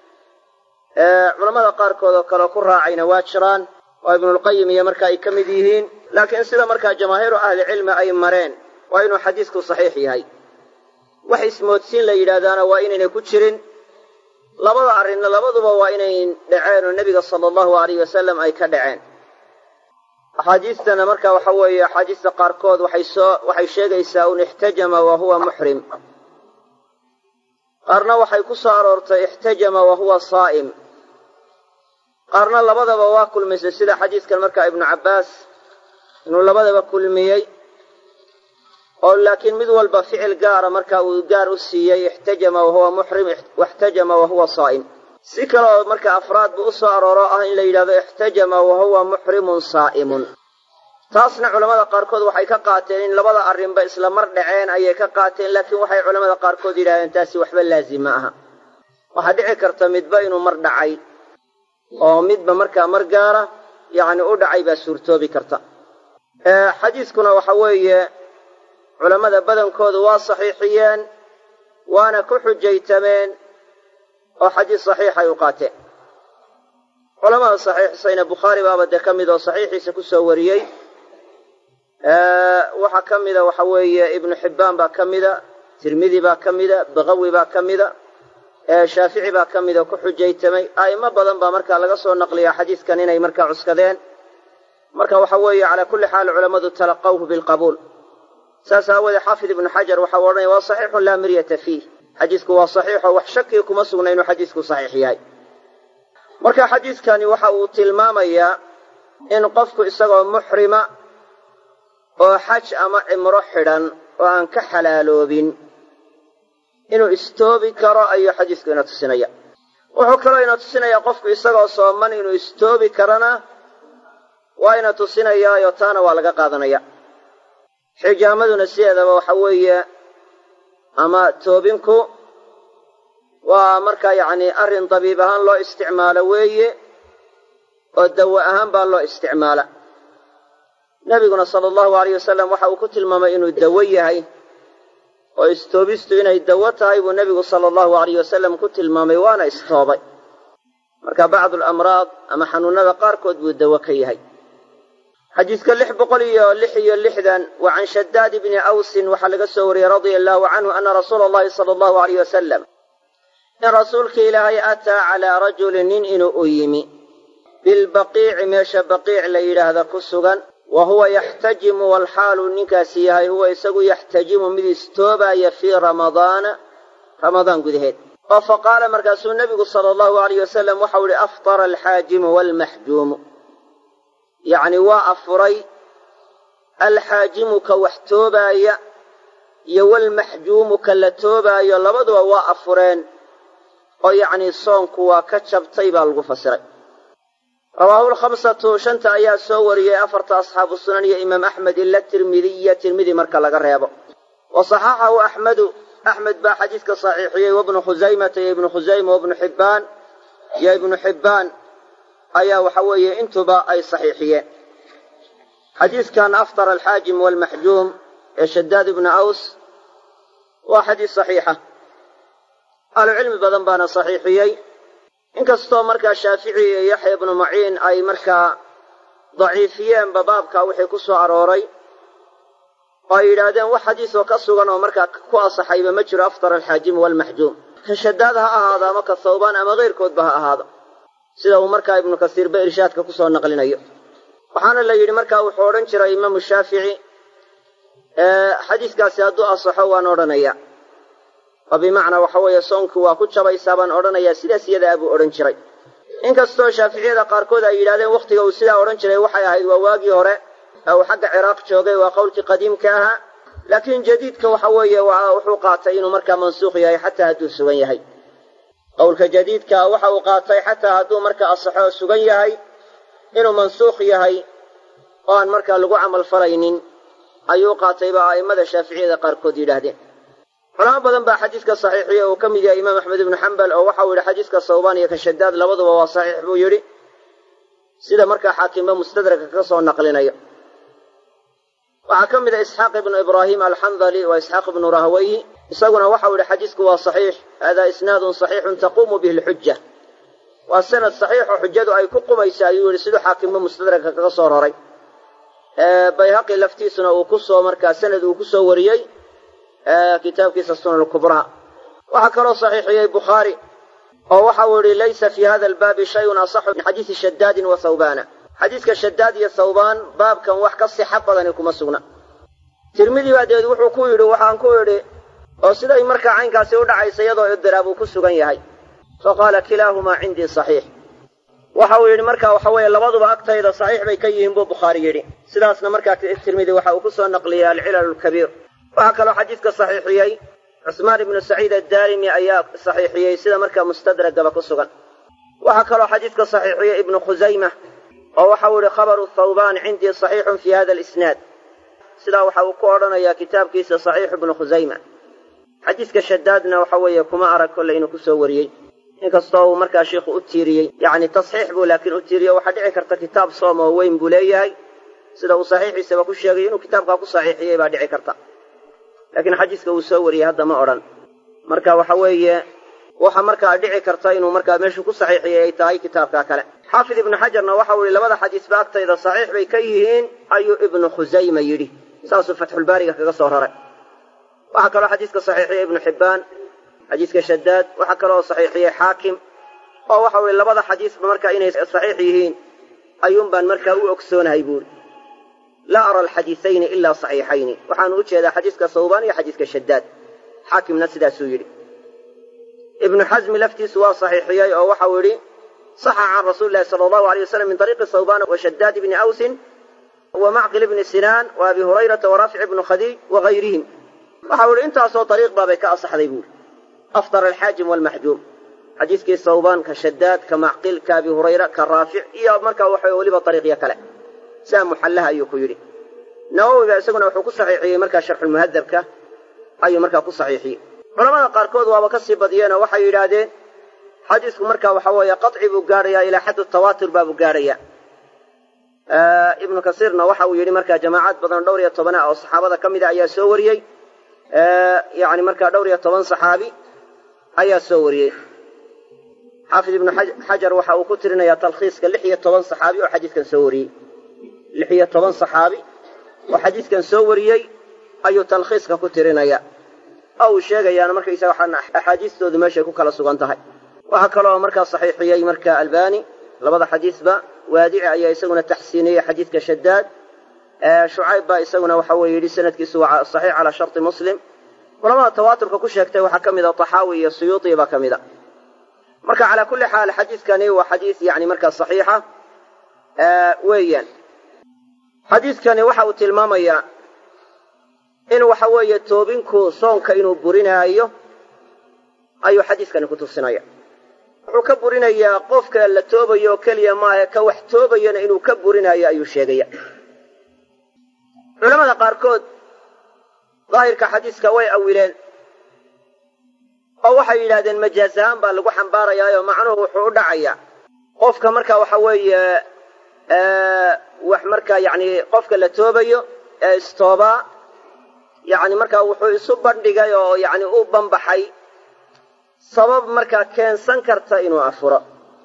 culammada qaarkood oo kaleo ku raacayna waa jiraan oo ibnulqayim iyo marka ay ka mid yihiin laakiin sida markaa jamaahiiru ahlicilmi ay mareen waa inuu xadiisku saxiix yahay. wax ismoodsiin la yidhaahdaana waa inaynay ku jirin. labada arrinna labaduba waa inay dhaceen oo nebiga sala allahu alayh wasalam ay ka dhaceen. axaadiistana marka waxa weeye axaadiista qaarkood waxay soo waxay sheegaysaa un ixtajama wa huwa muxrim. qaarna waxay ku soo aroortay ixtajama wa huwa saa'im. qaarna labadaba waa kulmisay sida xadiiskan markaa ibnu cabbaas inuu labadaba kulmiyey oo laakiin mid walba ficil gaara marka uu gaar u siiyey ixtajama wa huwa muxrim waxtajama wa huwa saa'im. si kale oo marka afraad buu u soo arooro ah in la yidhahdo ixtajama wa huwa muxrimun saa'imun. taasna culammada qaarkood waxay ka qaateen in labada arrinba isla mar dhaceen ayay ka qaateen laakiin waxay culammada qaarkood yidhahdeen taasi waxba laazim ma aha. waxaa dhici karta midba inuu mar dhacay oo midba markaa mar gaara yacni u dhacay baa suurtoobi karta. xadiiskuna waxa weeye culammada badankoodu waa saxiixiyeen waana ku xujaytameen oo xadiis saxiixay u qaateen. culamada saxiixisayna bukhaari baaba dee ka mid oo saxiixiisa ku soo wariyey. waxaa ka mida waxa weeye ibnu xibbaan baa ka mida, tirmidi baa ka mida, bagawi baa ka mida, shaafici baa ka mida ku xujaytamay. a'imo badan baa markaa laga soo naqliyaa xadiiskan inay markaa cuskadeen. marka waxa weeye calaa kulli xaal culammadu talaqawhu bilqabuul. saas aawoodee xaafid ibnu xajar waxa u odhanaya waa saxiixun laa miryata fiih. xadiisku waa saxiixo wax shaki kuma sugna inuu xadiisku saxiix yahay. marka xadiiskani waxa uu tilmaamayaa in qofku isagoo muxrima oo xaj ama cimro xidhan oo aan ka xalaaloobin inuu istoobi karo ayuu xadiisku ina tusinaya. wuxuu kaloo ina tusinayaa qofku isagoo sooman inuu istoobi karana waa ina tusinayaayo taana waa laga qaadanaya. xijaamaduna sideedaba waxa weeye ama toobinku waa markaa yacni arrin dabiib ahaan loo isticmaalo weeye oo dawa ahaan baa loo isticmaala. nabiguna sala allahu alayh wasalam waxa uu ku tilmaamay inuu dawo yahay oo istoobistu inay dawo tahay buu nebigu sala allahu alayh wasalam ku tilmaamay waana istoobay marka bacdu alamraad ama xanuunnada qaarkood buu dawo ka yahay xadiidka lix boqol iyo lix iyo lixdan wa can shaddaad bni awsin waxaa laga soo wariyey radia allahu canhu ana rasuula allahi sala allahu alayh wasalam in rasuulka ilaahay ataa calaa rajulin nin inuu u yimi bilbaqiici meesha baqiic la yidhaahda ku sugan wa huwa yaxtajimu walxaalu ninkaasi yahay huwa isagu yaxtajimu mid istoobaaya fii ramadaana ramadaan gudaheed oo fa qaala markaasuu nebigu sala allahu alayh wasalam waxau ihi aftara alxaajimu waalmaxjuumu yacni waa afuray alxaajimu ka wax toobaaya iyo walmaxjuumu ka la toobaayo labaduba waa afureen oo yacnii soonku waa ka jabtay baa lagu fasiray rawaahu lkhamsatu shanta ayaa soo wariyey afarta asxaabu sunan iyo imaam axmed ila tirmidiya tirmidi marka laga reebo wa saxaxahu axmedu axmed baa xadiiska saxiixiyey wabnu khusaymata iyo ibnu khusayma wabnu xibbaan iyo ibnu xibbaan ayaa waxa weeye intuba ay saxiixiyeen xadiiskan aftara alxaajim waalmaxjuum ee shaddaad ibnu aws waa xadiis saxiixa ahlucilmi badan baana saxiixiyey inkastoo markaa shaafici iyo yaxya ibnu maciin ay markaa daciifiyeenba baabka wixii ku soo arooray oo ay yidhaahdeen wax xadiisoo ka sugan oo markaa ku asaxayba ma jiro aftara alxaajimu waalmaxjuum ka shaddaad ha ahaado ama ka thawbaan ama keyrkoodba ha ahaado sida uu markaa ibnu kasiirba irshaadka ku soo naqlinayo waxaana la yidhi markaa wuxuu odhan jiray imaamu shaafici xadiiskaasi hadduu asaxo waan odhanaya oo bimacnaa waxa weeye soonku waa ku jabaysaa baan odhanayaa sidaas iyadaa buu odhan jiray inkastoo shaaficiyada qaarkood ay yidhahdeen wakhtiga uu sidaa odhan jiray waxay ahayd waa waagii hore ee uu xagga ciraaq joogay waa qowlkii qadiimka ahaa laakiin jadiidka waxa weeye wuxuu qaatay inuu markaa mansuukh yahay xataa hadduu sugan yahay qowlka jadiidka waxa uu qaatay xataa hadduu markaa asaxo sugan yahay inuu mansuukh yahay oo aan markaa lagu camal falaynin ayuu qaatayba a'immada shaaficiyada qaarkood yidhaahdeen culamo badan baa xadiiska saxiixiya uu ka mid yahay imaam axmed ibnu xambal oo waxau yidhi xadiiska sawbaan iyo ka shaddaad labaduba waa saxiix buu yidhi sida markaa xaakimba mustadraka ka soo naqlinayo waxaa ka mid a isxaaq ibnu ibraahim alxandali waa isxaaq ibnu rahawayhi isaguna waxau yidhi xadiisku waa saxiix haadaa isnaadun saxiixun taquumu bihi lxuja waa sanad saxiix oo xujadu ay ku qumaysa ayuu yidhi siduu xaakimba mustadraka kaga soo roray bayhaqi laftiisuna uu ku soo markaa sanad uu ku soo wariyey kitaabkiisa sunan kubraa waxaa kaloo saxiixiyey bukhaari oo waxau yidhi laysa fii hada albaabi shayun asaxu min xadiisi shaddaadin wa thawbaana xadiiska shaddaad iyo thawbaan baabkan wax ka sixa badani kuma sugna tirmidi baa deed wuxuu ku yidhi waxaan ku idhi oo siday markaa caynkaasi u dhacaysa iyadoo idiraab uu ku sugan yahay fa qaala kilaahumaa cindii saxiix waxa uu yidhi markaa waxa weeye labaduba agtayda saxiix bay ka yihiin buu bukhaari yidhi sidaasna markaa tirmidi waxa uu ku soo naqliyey alcilal alkabiir waxaa kaloo xadiiska saxiixiyey cusmaan ibnu saciid addaarimi ayaa saxiixiyey sida markaa mustadragaba ku sugan waxaa kaloo xadiiska saxiixiyey ibnu khusayma oo waxau yidhi khabaru thawbaan cindii saxiixun fii hada alisnaad sidaa waxa uu ku odhanayaa kitaabkiisa saxiix ibnu khusayma xadiiska shaddaadna waxa weeye kuma arag kolle inuu ku soo wariyey inkastoo uu markaa sheikhu u tiiriyey yacni tasxiix buu laakiin u tiiriye waxaa dhici karta kitaab soom oo weyn buu leeyahay sida uu saxiixiisaba ku sheegay inuu kitaabkaa ku saxiixiyey baa dhici karta laakiin xadiiska uu soo wariyey hadda ma odhan marka waxa weeye waxa markaa dhici karta inuu markaa meeshuu ku saxiixiyey ay tahay kitaabkaa kale xaafid ibnu xajarna waxau yidhi labada xadiisba agtayda saxiix bay ka yihiin ayuu ibnu khusayma yidhi saasuu fatxulbaariga kaga soo raray waxaa kaloo xadiiska saxiixiyey ibnu xibbaan xadiiska shaddaad waxaa kaloo saxiixiyey xaakim oo waxau yidhi labada xadiisba markaa inay saxiix yihiin ayuun baan markaa u ogsoonahay buuri laa ara alxadiisayni ilaa saxiixayni waxaanu u jeedaa xadiiska thawbaan iyo xadiiska shaddaad xaakimna sidaasuu yidhi ibnu xasmi laftiisu waa saxiixiyey oo waxau yidhi saxa can rasuuli lahi sala allahu alay wasalam min ariiqi thawbaan wa shaddaad ibni awsin wa macqil ibni sinaan wa abi hurayrata wa raafic ibnu khadiij wa gayrihim waxau yidhi intaasoo dariiq baabay ka asaxday buuri aftara alxaajim waalmaxjuum xadiiskii thawbaan ka shaddaad ka macqil ka abi hurayra ka raafic iyo markaa waxa weliba dariiqyo kale saa muxallaha ayuu ku yidhi nawowiba isaguna wuxuu ku saxiixiyey markaa sharxulmuhadabka ayuu markaa ku saxiixiyey culamada qaarkood waaba ka sii badiyeenoo waxay yidhaahdeen xadiisku markaa waxa weeye qaci buu gaadhayaa ilaa xaddu tawaatur baabuu gaadhayaa ibnu kasiirna waxa uu yidhi markaa jamaacad badan dhowr iyo tobana oo saxaabada ka mida ayaa soo wariyey yani markaa dhowr iyo toban saxaabi ayaa soo wariyey. xaafid ibnu xajar waxa uu ku tirinayaa talkhiiska lix iyo toban saxaabi oo xadiidkan soo wariyey lix iyo toban saxaabi oo xadiidkan soo wariyey ayuu talkhiiska ku tirinaya oo uu sheegayaana markaysaga waxaana axaadiistoodu meeshay ku kala sugan tahay. waxaa kaloo markaa saxiixiyey marka albani labada xadiisba. waadici ayaa isaguna taxsiiniyey xadiidka shadaad. shucayb baa isaguna waxa weeye yidhi sanadkiisu waa saxiix calaa sharti muslim. culamada tawaaturka ku sheegtay waxaa ka mida taxaawi iyo suyuuti baa ka mida. marka calaa kulli xaal xadiidkani waa xadiis yani markaa saxiixa weeyaan. xadiidkani waxa uu tilmaamayaa in waxa weeye toobinku soonka inuu burinaayo ayuu xadiidkani ku tusinaya. wuxuu ka burinayaa qofka la toobayo oo keliya maahe ka wax toobayana inuu ka burinayo ayuu sheegaya. culamada qaarkood daahirka xadiiska way awileen oo waxay yidhahdeen majaaz ahaan baa lagu xambaarayaayoo macnuhu wuxuu u dhacayaa qofka marka waxa weeye wax markaa yani qofka la toobayo ee istoobaa yani markaa wuxuu isu bandhigay oo yani u banbaxay sabab markaa keensan karta inuu afuro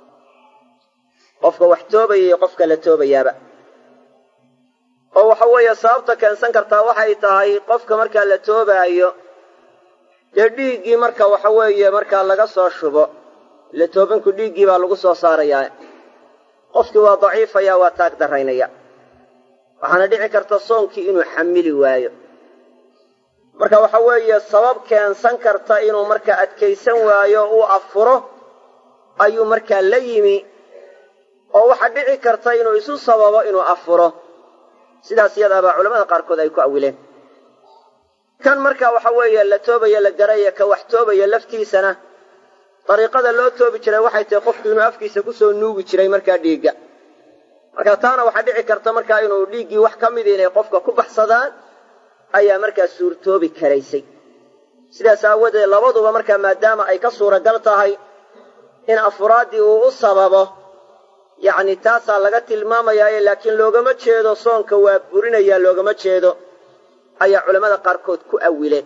qofka wax toobaya iyo qofka la toobayaaba. oo waxa weeye sababta keensan kartaa waxay tahay qofka markaa la toobaayo dee dhiiggii marka waxa weeye markaa laga soo shubo la toobinku dhiiggii baa lagu soo saarayaa. qofkii waa daciifaya waa taag daraynaya waxaana dhici karta soonkii inuu xamili waayo. marka waxa weeye sabab keensan karta inuu markaa adkaysan waayo uu afuro ayuu markaa la yimi oo waxa dhici karta inuu isu sababo inuu afuro. sidaas iyadaabaa culamada qaarkood ay ku awileen. kan marka waxa weeye la toobaya la garaya ka wax toobaya laftiisana dariiqada loo toobi jiray waxay tahay qofku inuu afkiisa kusoo nuugi jiray markaa dhiigga. marka taana waxaa dhici karta markaa inuu dhiiggii wax ka mid inay qofka ku baxsadaan ayaa markaa suurtoobi karaysay. sidaas aawadeed labaduba markaa maadaama ay ka suuragal tahay in afuraaddii uu u sababo yacni taasaa laga tilmaamayaaye laakiin loogama jeedo soonka waa burinayaa loogama jeedo ayaa culammada qaarkood ku awileen.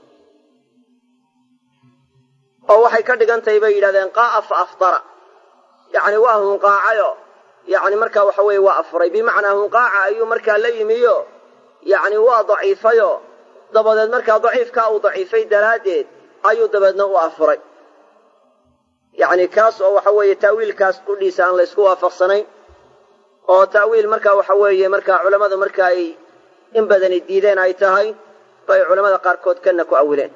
oo waxay ka dhigan tahay bay yidhahdeen qaa'a fa aftara yacni waa hunqaacayo yacni markaa waxa weeye waa afuray bimacnaa hunqaaca ayuu markaa la yimiyo yacni waa daciifayo dabadeed markaa daciifkaa uu daciifay daraaddeed ayuu dabeedna u afuray. yacni kaas oo waxa weeye ta'wiilkaas qudhiisa aan la ysku waafaqsanayn oo ta'wiil markaa waxa weeye markaa culammadu marka ay in badani diideen ay tahay bay culammada qaarkood kana ku awileen.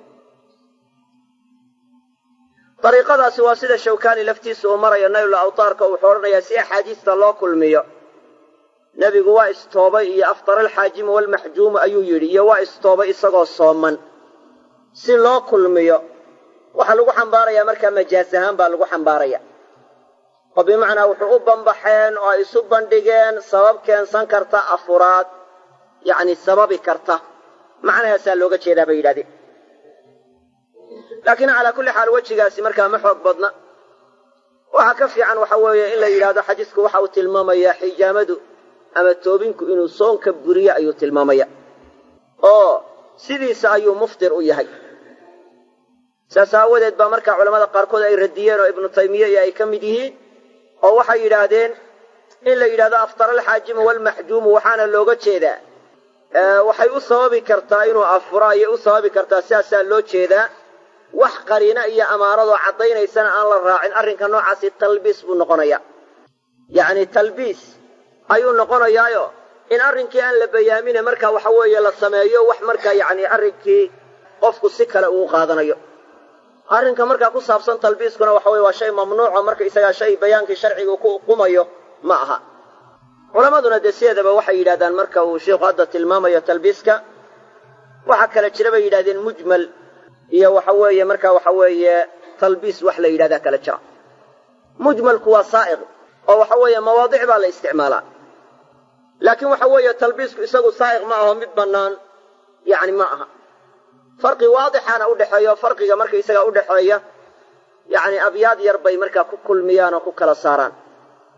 dariiqadaasi waa sida shawkaani laftiisa uu marayo naylul awtaarka wuxuu odhanayaa si axaadiista loo kulmiyo nebigu waa istoobay iyo aftara alxaajimu walmaxjuumu ayuu yidhi iyo waa istoobay isagoo sooman si loo kulmiyo waxaa lagu xambaarayaa markaa majaaz ahaan baa lagu xambaaraya oo bimacnaa wuxuu u banbaxeen oo ay isu bandhigeen sabab keensan karta afuraad yacni sababi karta macnahaasaa looga jeedaa bay yidhahdeen. laakiin calaa kulli xaal wejigaasi markaa ma xoog badna. waxaa ka fiican waxa weeye in la yidhaahdo xadiisku waxa uu tilmaamayaa xijaamadu ama toobinku inuu soonka buriyo ayuu tilmaamaya oo sidiisa ayuu muftir u yahay. saas aawadeed baa markaa culamada qaarkood ay radiyeen oo ibnu taymiye iyo ay ka mid yihiin oo waxay yidhaahdeen in la yidhahdo aftara alxaajimu walmaxjuumu waxaana looga jeedaa waxay u sababi kartaa inuu afuro ayay u sababi kartaa sidaasaa loo jeedaa. wax qariina iyo amaaradoo caddaynaysana aan la raacin arrinka noocaasi talbiis buu noqonayaa yacni talbiis ayuu noqonayaayo in arrinkii aan la bayaamine markaa waxa weeye la sameeyo wax markaa yacni arrinkii qofku si kale uu qaadanayo. arrinka markaa ku saabsan talbiiskuna waxa weye waa shay mamnuuco marka isagaa shay bayaankii sharciga ku qumayo ma aha. culammaduna dee sideedaba waxay yidhahdaan marka uu sheikhu hadda tilmaamayo talbiiska waxaa kale jira bay yidhahdeen mujmal iyo waxa weeye marka waxa weeye talbiis wax la yidhahdaa kala jira. mujmalku waa saa'iq oo waxa weeye mawaadic baa la isticmaalaa laakiin waxa weeye talbiisku isagu saa'iq ma aho mid bannaan yacni ma aha. farqi waadixaana u dhexeeyo farqiga marka isagaa u dhexeeya yacni abyaad yar bay markaa ku kulmiyaan oo ku kala saaraan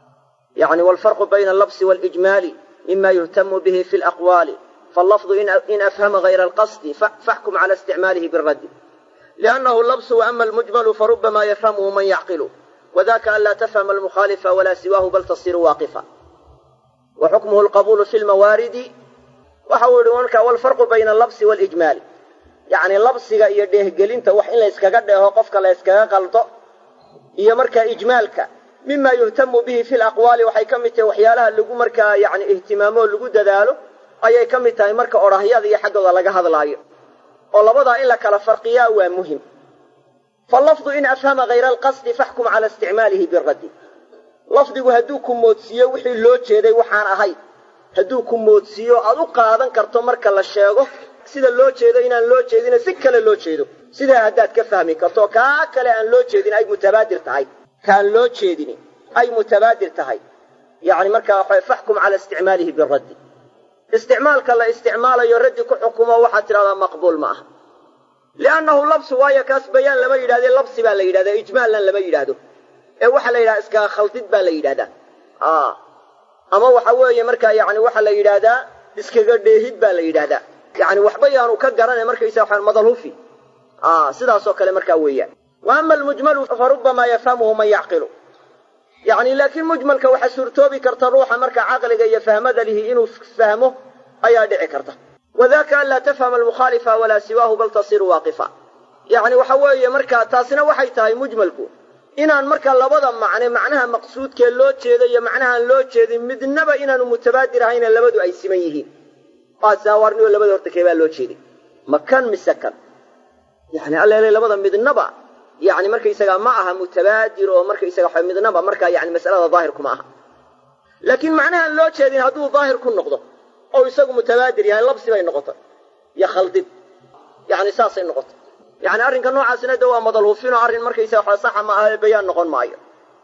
يعني والفرق بين اللبس والإجمال مما يهتم به في الأقوال فاللفظ إن أفهم غير القصد فاحكم على استعماله بالرد لأنه اللبس وأما المجمل فربما يفهمه من يعقل وذاك ألا تفهم المخالف ولا سواه بل تصير واقفا وحكمه القبول في الموارد وحولونك والفرق بين اللبس والإجمال يعني اللبس يديه قلنت وحين لا يسكقده وقفك لا يسكقلته هي مركا إجمالك مما يهتم به في الأقوال وحي كمته وحيالها اللي مركا يعني اهتمامه اللي قد ذاله أي كمته مركا أراهياد يحقق لك هذا الآية والله بضع إلا كلا فرقيا ومهم فاللفظ إن أفهم غير القصد فاحكم على استعماله بالرد لفظه هدوكم موتسيو وحي لو jeeday waxaan ahay haduu ku moodsiyo aad u qaadan karto marka la sheego sida loo jeedo inaan loo jeedin si kale loo jeedo sida hadaad ka fahmi karto ka kale aan loo jeedin ay mutabaadir tahay kaan loo jeedin ay mutabaadir tahay yani marka waxay fahkum ala isticmaalihi bil radd isticmaalka la isticmaalayo raddi ku xukumo waxa tirada maqbuul ma aha li'annahu labs waaya kaas bayaan lama yiraahdo labs baa la yiraahdaa ijmaalan lama yiraahdo ee waxa la yiraahdaa iska khaldid baa la yiraahdaa ah ama waxa weeye marka yaani waxa la yiraahdaa iskaga dheehid baa la yiraahdaa yaani waxba yaanu ka garanay markaysa waxaan madalhufi ah sidaas oo kale marka weeyaan wa amma al-mujmal fa rubbama yafhamuhu man ya'qilu yaani laakiin mujmalka waxa suurtoobi karta ruuxa marka aqliga iyo fahmada lihi inuu fahmo ayaa dhici karta وذاك لا تفهم المخالف ولا سواه بل تصير واقفا يعني waxa weeye marka taasina waxay tahay mujmalku inaan marka labada macne macnaha maqsuudka loo jeedo iyo macnaha loo jeedin midnaba inaan mutabaadir ahayn labadu ay siman yihiin qaasawarni labada horta keebaa loo jeeday makan misakan yani alla labada midnaba yani marka isaga ma aha mutabaadir oo marka isaga wax midnaba marka yani mas'alada daahir kuma aha laakiin macnaha loo jeedin haduu daahir ku noqdo oo isagu mutabaadir yahay labsi bay noqoto ya khaldid yani saasay noqoto يعني أرين كانوا عاسنا دوا مضلوفين أرين مركز يسوي صح ما هذا بيان نقول معي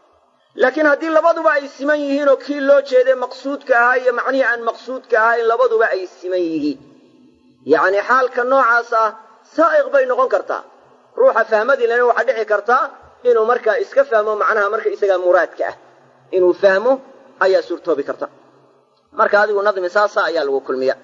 لكن هذه لبضوا بقى السميه وكيل لو شيء مقصود كهاي معني عن مقصود كهاي لبضوا بقى السميه يعني حال كانوا عاسا سائق بين نقول كرتا روح فهمدي لأنه واحد يحكي كرتا إنه مركز إسكفهمه معناها مركز إسكا مراد كه إنه فهمه أي صورته بكرتا مركز هذه ونظم أساسا أي الوكل مياه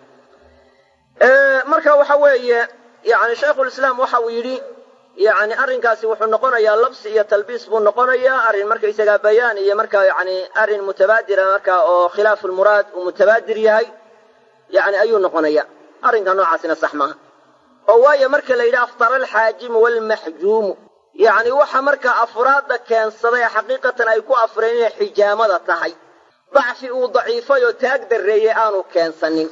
اه مركز وحوي يعني شيخ الإسلام وحو يري يعني أرين كاسي وحو نقونا يا لبس يا تلبيس بو نقونا يا أرين مركا يساقا بيان يا مركا يعني أرين متبادرة مركا أو خلاف المراد ومتبادر يهي يعني أيو نقونا يا أرين كانوا عاسنا صحما أوايا مركا ليلة أفطر الحاجم والمحجوم يعني وحا مركا أفراد كان صدي حقيقة أيكو أفرين حجامة تحي ضعفي وضعيفة يتاقدر ريئانو كان سنين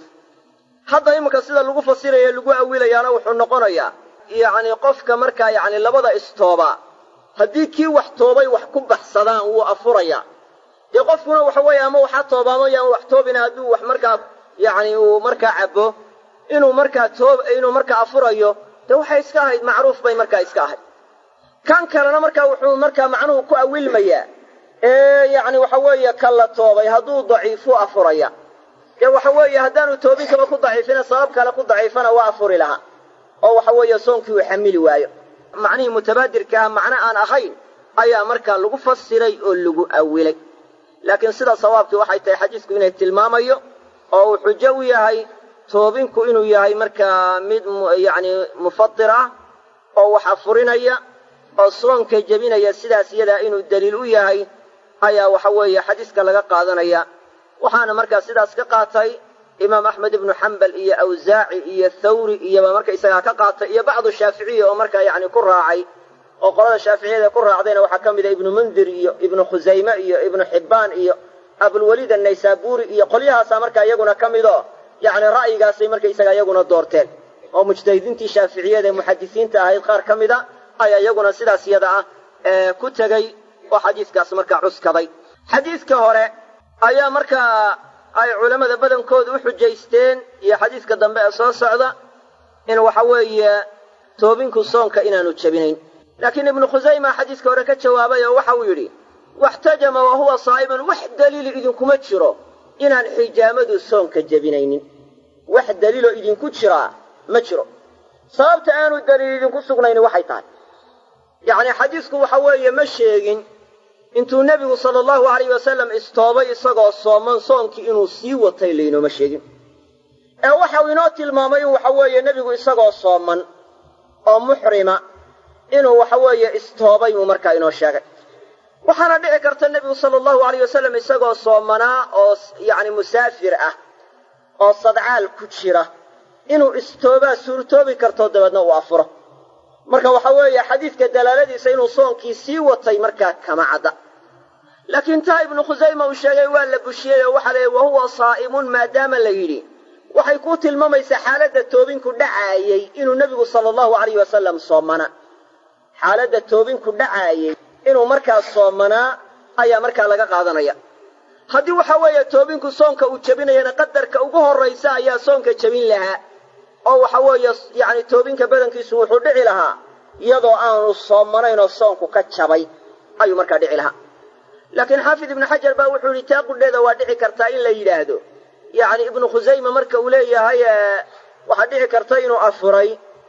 هذا يمكن سيدا لغو فصيريا لغو أويليانا وحو نقونيا يعني قفك مركا يعني لبدا استوبا هدي كي وحتوبي وحكو بحصدان هو أفريا يقفكنا وحويا ما وحتوبا ما يعني وحتوبنا هدو وحمركا يعني ومركا عبو إنو مركا توب إنو مركا أفريا تو حي إسكاهي معروف بي مركا إسكاهي كان كالنا مركا وحو مركا معنوه كو أويل ميا إيه يعني وحويا كلا توبي هدو ضعيفو أفريا waxa weeye hadaan toobinka ku daciifina sabab kale ku daciifana waa afuri laha oo waxa weeye soonkii uu xamili waayo macnaheedu mutabaadirka macna aan ahayn ayaa marka lagu fasiray oo lagu awilay laakiin sida sawaabti waxay tahay xadiisku inay tilmaamayo oo uu xujo u yahay toobinku inuu yahay marka mid yaani mufattira oo wax afurinaya oo soonka jabinaya sidaas iyada inuu daliil u yahay ayaa waxa weeye xadiiska laga qaadanaya waxaana markaa sidaas ka qaatay imaam Ahmad ibn Hanbal iyo Awzaa'i iyo Thawri iyo markaa isaga ka qaatay iyo bacdu Shaafici oo markaa yaani ku raacay oo qolada Shaafiiciyada ku raacdayna waxa kamid ah Ibn Mundir iyo Ibn Khuzayma iyo Ibn Hibban iyo Abul Walid an-Naysaburi iyo qoliyahaas markaa iyaguna kamid ah yaani ra'yigaas markaa isaga iyaguna doorteen oo mujtahidiintii Shaafiiciyada ee muhaddisiinta ahayd qaar kamid ah ayaa iyaguna sidaas iyada ah ku tagay oo xadiiskaas markaa cuskaday xadiiska hore ayaa markaa ay culimada badankoodu u xujaysteen iyo xadiiska dambe ee soo socda in waxa weeye toobinku soonka inaanu jabinayn laakiin ibn Khuzayma xadiiska hore ka jawaabay oo waxa uu yiri waxtajama wa huwa saa'ibun wax daliil idin kuma jiro inaan xijaamadu soonka jabinaynin wax daliil oo idin ku jira ma jiro sababta aanu daliil idin ku sugnayn waxay tahay yaani xadiisku waxa weeye ma sheegin intuu nebigu sala allahu alayh wasalam istoobay isagoo sooman soonkii inuu sii watay laynooma sheegin ee waxau inoo tilmaamay in waxa weeye nebigu isagoo sooman oo muxrima inuu waxa weeye istoobay buu markaa inoo sheegay waxaana dhici karta nebigu sala allahu alayh wasalam isagoo soomanaa oo yacni musaafir ah oo sadcaal ku jira inuu istoobaa suurtoobi karto dabeedna uu afuro marka waxa weeye xadiidka dalaaladiisa inuu soonkii sii watay markaa kama cadda laakiin taa ibnu khusayma uu sheegay waa la bushiyey oo waxaa leeyahy wahuwa saa'imun maadaama la yidhi waxay ku tilmaamaysaa xaaladda toobinku dhacaayey inuu nebigu sala allahu alayh wasalam soomanaa xaaladda toobinku dhacaayey inuu markaa soomanaa ayaa markaa laga qaadanaya haddii waxa weeye toobinku soonka uu jebinayana qadarka ugu horraysa ayaa soonka jebin lahaa oo waxa weeye yacni toobinka badankiisu wuxuu dhici lahaa iyadoo aanu soomanayn oo soonku ka jabay ayuu markaa dhici lahaa laakiin xaafid ibnu xajar baa wuxuu yidhi taa qudheeda waa dhici kartaa in la yidhaahdo yacni ibnu khusayma marka uu leeyahay waxaa dhici karta inuu afuray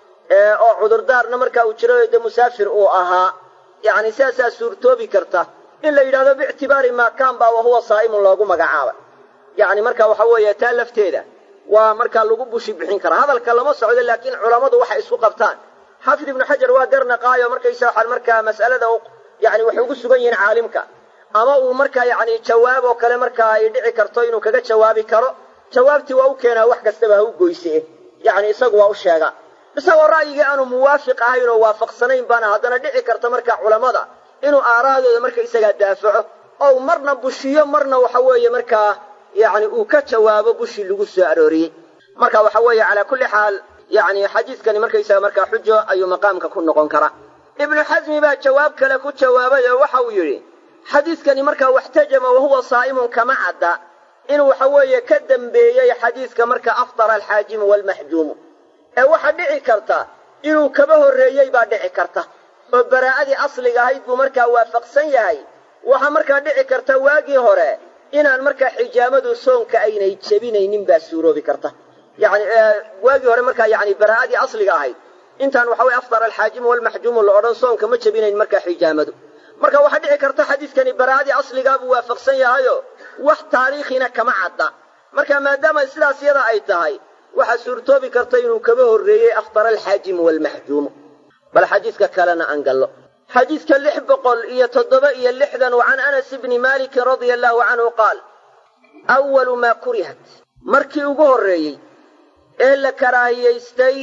oo cudurdaarna markaa uu jiro dee musaafir uu ahaa yacni saasaa suurtoobi karta in la yidhahdo biictibaari maa kaan baa wahuwa saa'imun loogu magacaaba yacni marka waxa weeye taa lafteeda waa markaa lagu bushi bixin karaa hadalka lama socdo laakiin culammadu waxay isku qabtaan xaafid ibnu xajar waa garnaqaayo markaysa waxaan markaa mas'alada yacni waxay ugu sugan yihiin caalimka ama uu markaa yacni jawaab oo kale markaa ay dhici karto inuu kaga jawaabi karo jawaabtii waa u keenaa wax kastaba ha u goyse yacni isagu waa u sheegaa isagoo ra'yigii aanu muwaafiq ahayn oo waafaqsanayn baana haddana dhici karta markaa culammada inuu aaraadooda marka isagaa daafaco oo marna bushiyo marna waxa weeye markaa yacni uu ka jawaabo bushii lagu soo arooriyey marka waxa weeye calaa kulli xaal yacni xadiidkani markaysaga markaa xujo ayuu maqaamka ku noqon karaa ibnu xasmi baa jawaab kale ku jawaabay oo waxa uu yidhi xadiidkani markaa waxtajama wahuwa saa'imun kama cadda inuu waxa weeye ka dembeeyey xadiidka marka aftara alxaajimu waalmaxjuumu ee waxaa dhici karta inuu kaba horreeyey baa dhici karta oo baraa'adii asliga ahayd buu markaa waafaqsan yahay waxaa markaa dhici karta waagii hore inaan markaa xijaamadu soonka aynay jebinaynin baa suuroobi karta yacni waagii hore markaa yacni baraa'adii asliga ahayd intaan waxa weye aftara alxaajimu waalmaxjuumu la odhan soonka ma jebinayn markaa xijaamadu marka waxaa dhici karta xadiidkani baraa'adii asligaa buu waafaqsan yahayo wax taariikhina kama cadda marka maadaama sidaas yada ay tahay waxaa suurtoobi karta inuu kaba horreeyey aftara alxaajimu waalmaxjuumu bal xadiidka kalena aan gallo xadiidka lix boqol iyo toddoba iyo lixdan wa can anas ibni maalikin radia allahu canhu qaal awalu maa kurihat markii ugu horreeyey ee la karaahiyaystay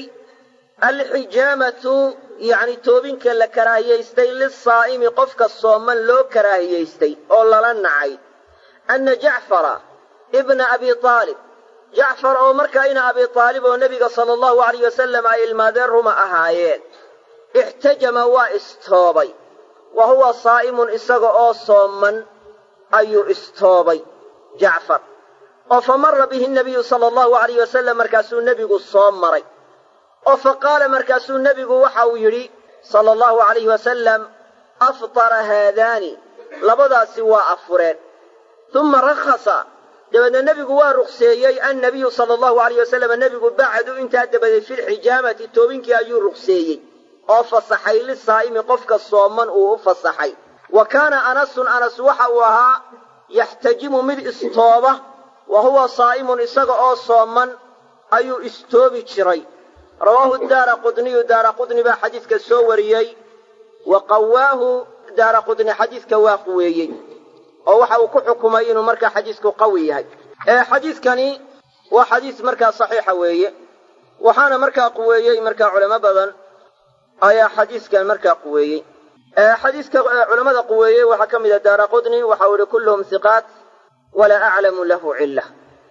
alxijaamatu yacni toobinka la karaahiyaystay lisaa'imi qofka sooman loo karaahiyaystay oo lala nacay anna jacfara ibna abi aalib jacfar oo markaa ina abi aalib oo nebiga sala allahu alayh wasalam ay ilmaadeen ruma ahaayeen ixtajama waa istoobay wa huwa saa'imun isaga oo sooman ayuu istoobay jacfar oo fa marra bihi nabiyu sala allahu alayh wasalam markaasuu nebigu soo maray oo fa qaala markaasuu nebigu waxa uu yidhi sala allahu alayhi wasalam aftara haadaani labadaasi waa afureen uma rakhasa dabeedna nebigu waa ruqseeyey annabiyu sala allahu alayh wasalam nebigu bacdu intaa dabadeed filxijaamati toobinkii ayuu ruqseeyey oo fasaxay lisaa'imi qofka sooman uu u fasaxay wa kaana anasun anas waxa uu ahaa yaxtajimu mid istooba wa huwa saa'imun isaga oo sooman ayuu istoobi jiray rawaahu daara qudniyu daara qudni baa xadiidka soo wariyey wa qawaahu daara qudni xadiidka waa quweeyey oo waxa uu ku xukumay inuu markaa xadiisku qawi yahay ee xadiidkani waa xadiis markaa saxiixa weeye waxaana markaa quweeyey markaa culamo badan ayaa xadiiskan markaa quweeyey xadiiska culamada quweeyey waxaa ka mid a daara qudni waxa uu yihi kulluhum hiqaat walaa aclamu lahu cilla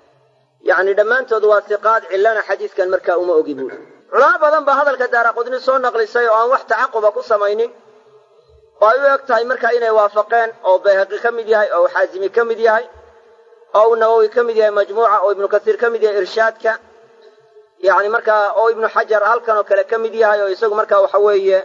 yacni dhammaantood waa hiqaad cillana xadiiskan markaa uma ogi buuri culamo badan baa hadalka daara qudni soo naqlisay oo aan wax tacaquba ku samaynin oo ay u eg tahay markaa inay waafaqeen oo bayhaqi ka mid yahay oo xaazimi ka mid yahay oo uu nawowi ka mid yahay majmuuca oo ibnu kasiir ka mid yahay irshaadka yacni markaa oo ibnu xajar halkan oo kale ka mid yahay oo isagu markaa waxa weeye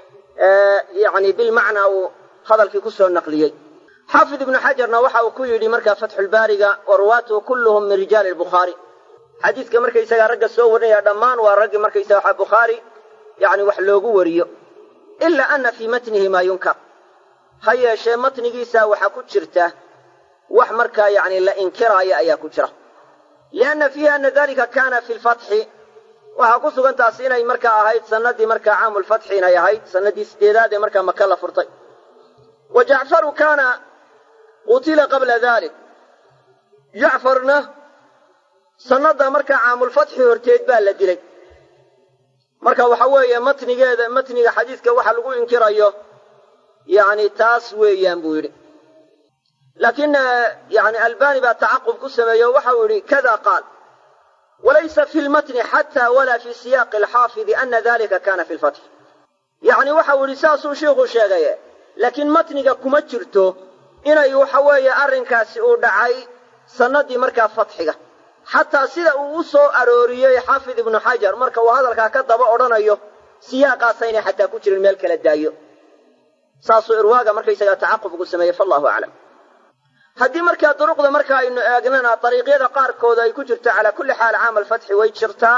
yacni bilmacnaa uu hadalkii ku soo naqliyey xaafid ibnu xajarna waxa uu ku yidhi markaa fatxulbaariga wa ruwaatuhu kulluhum min rijaali albukhaari xadiidka markaysagaa ragga soo warinaya dhammaan waa raggii markaysaga waxa bukhaari yacni wax loogu wariyo ilaa ana fii matnihi maa yunkar ha yeeshee matnigiisa waxaa ku jirta wax markaa yacni la inkiraaya ayaa ku jira lianna fiiha ana dalika kaana fi lfatxi waxaa ku sugan taasi inay markaa ahayd sanadii markaa caamulfatxi inay ahayd sanadii sideedaad ee markaa maka la furtay wa jacfaru kaana qutila qabla dalik jacfarna sanada markaa caamulfatxi horteed baa la dilay marka waxa weeye matnigeeda matniga xadiiska waxa lagu inkirayo yani taas weeyaan buu yidhi laakiin yani albani baa tacaqub ku sameeyo waxa uu yidhi kada qaal walaysa fi lmatni xata wala fi siyaaqi alxaafidi ana dalika kana fi lfatx yani waxa uu yidhi saasuu shiikhu sheegaye laakiin matniga kuma jirto inay waxa weeye arrinkaasi uu dhacay sanadii markaa fatxiga xataa sida uu u soo arooriyey xaafid ibnu xajar marka uu hadalkaa ka daba odhanayo siyaaqaasaynay xataa ku jirin meel kala daayo saasuu irwaaga markaysagaa tacaqub ugu sameeyey faallahu aclam haddii markaa duruqda marka aynu eegnana dariiqyada qaarkooda ay ku jirto calaa kulli xaal caam alfatxi way jirtaa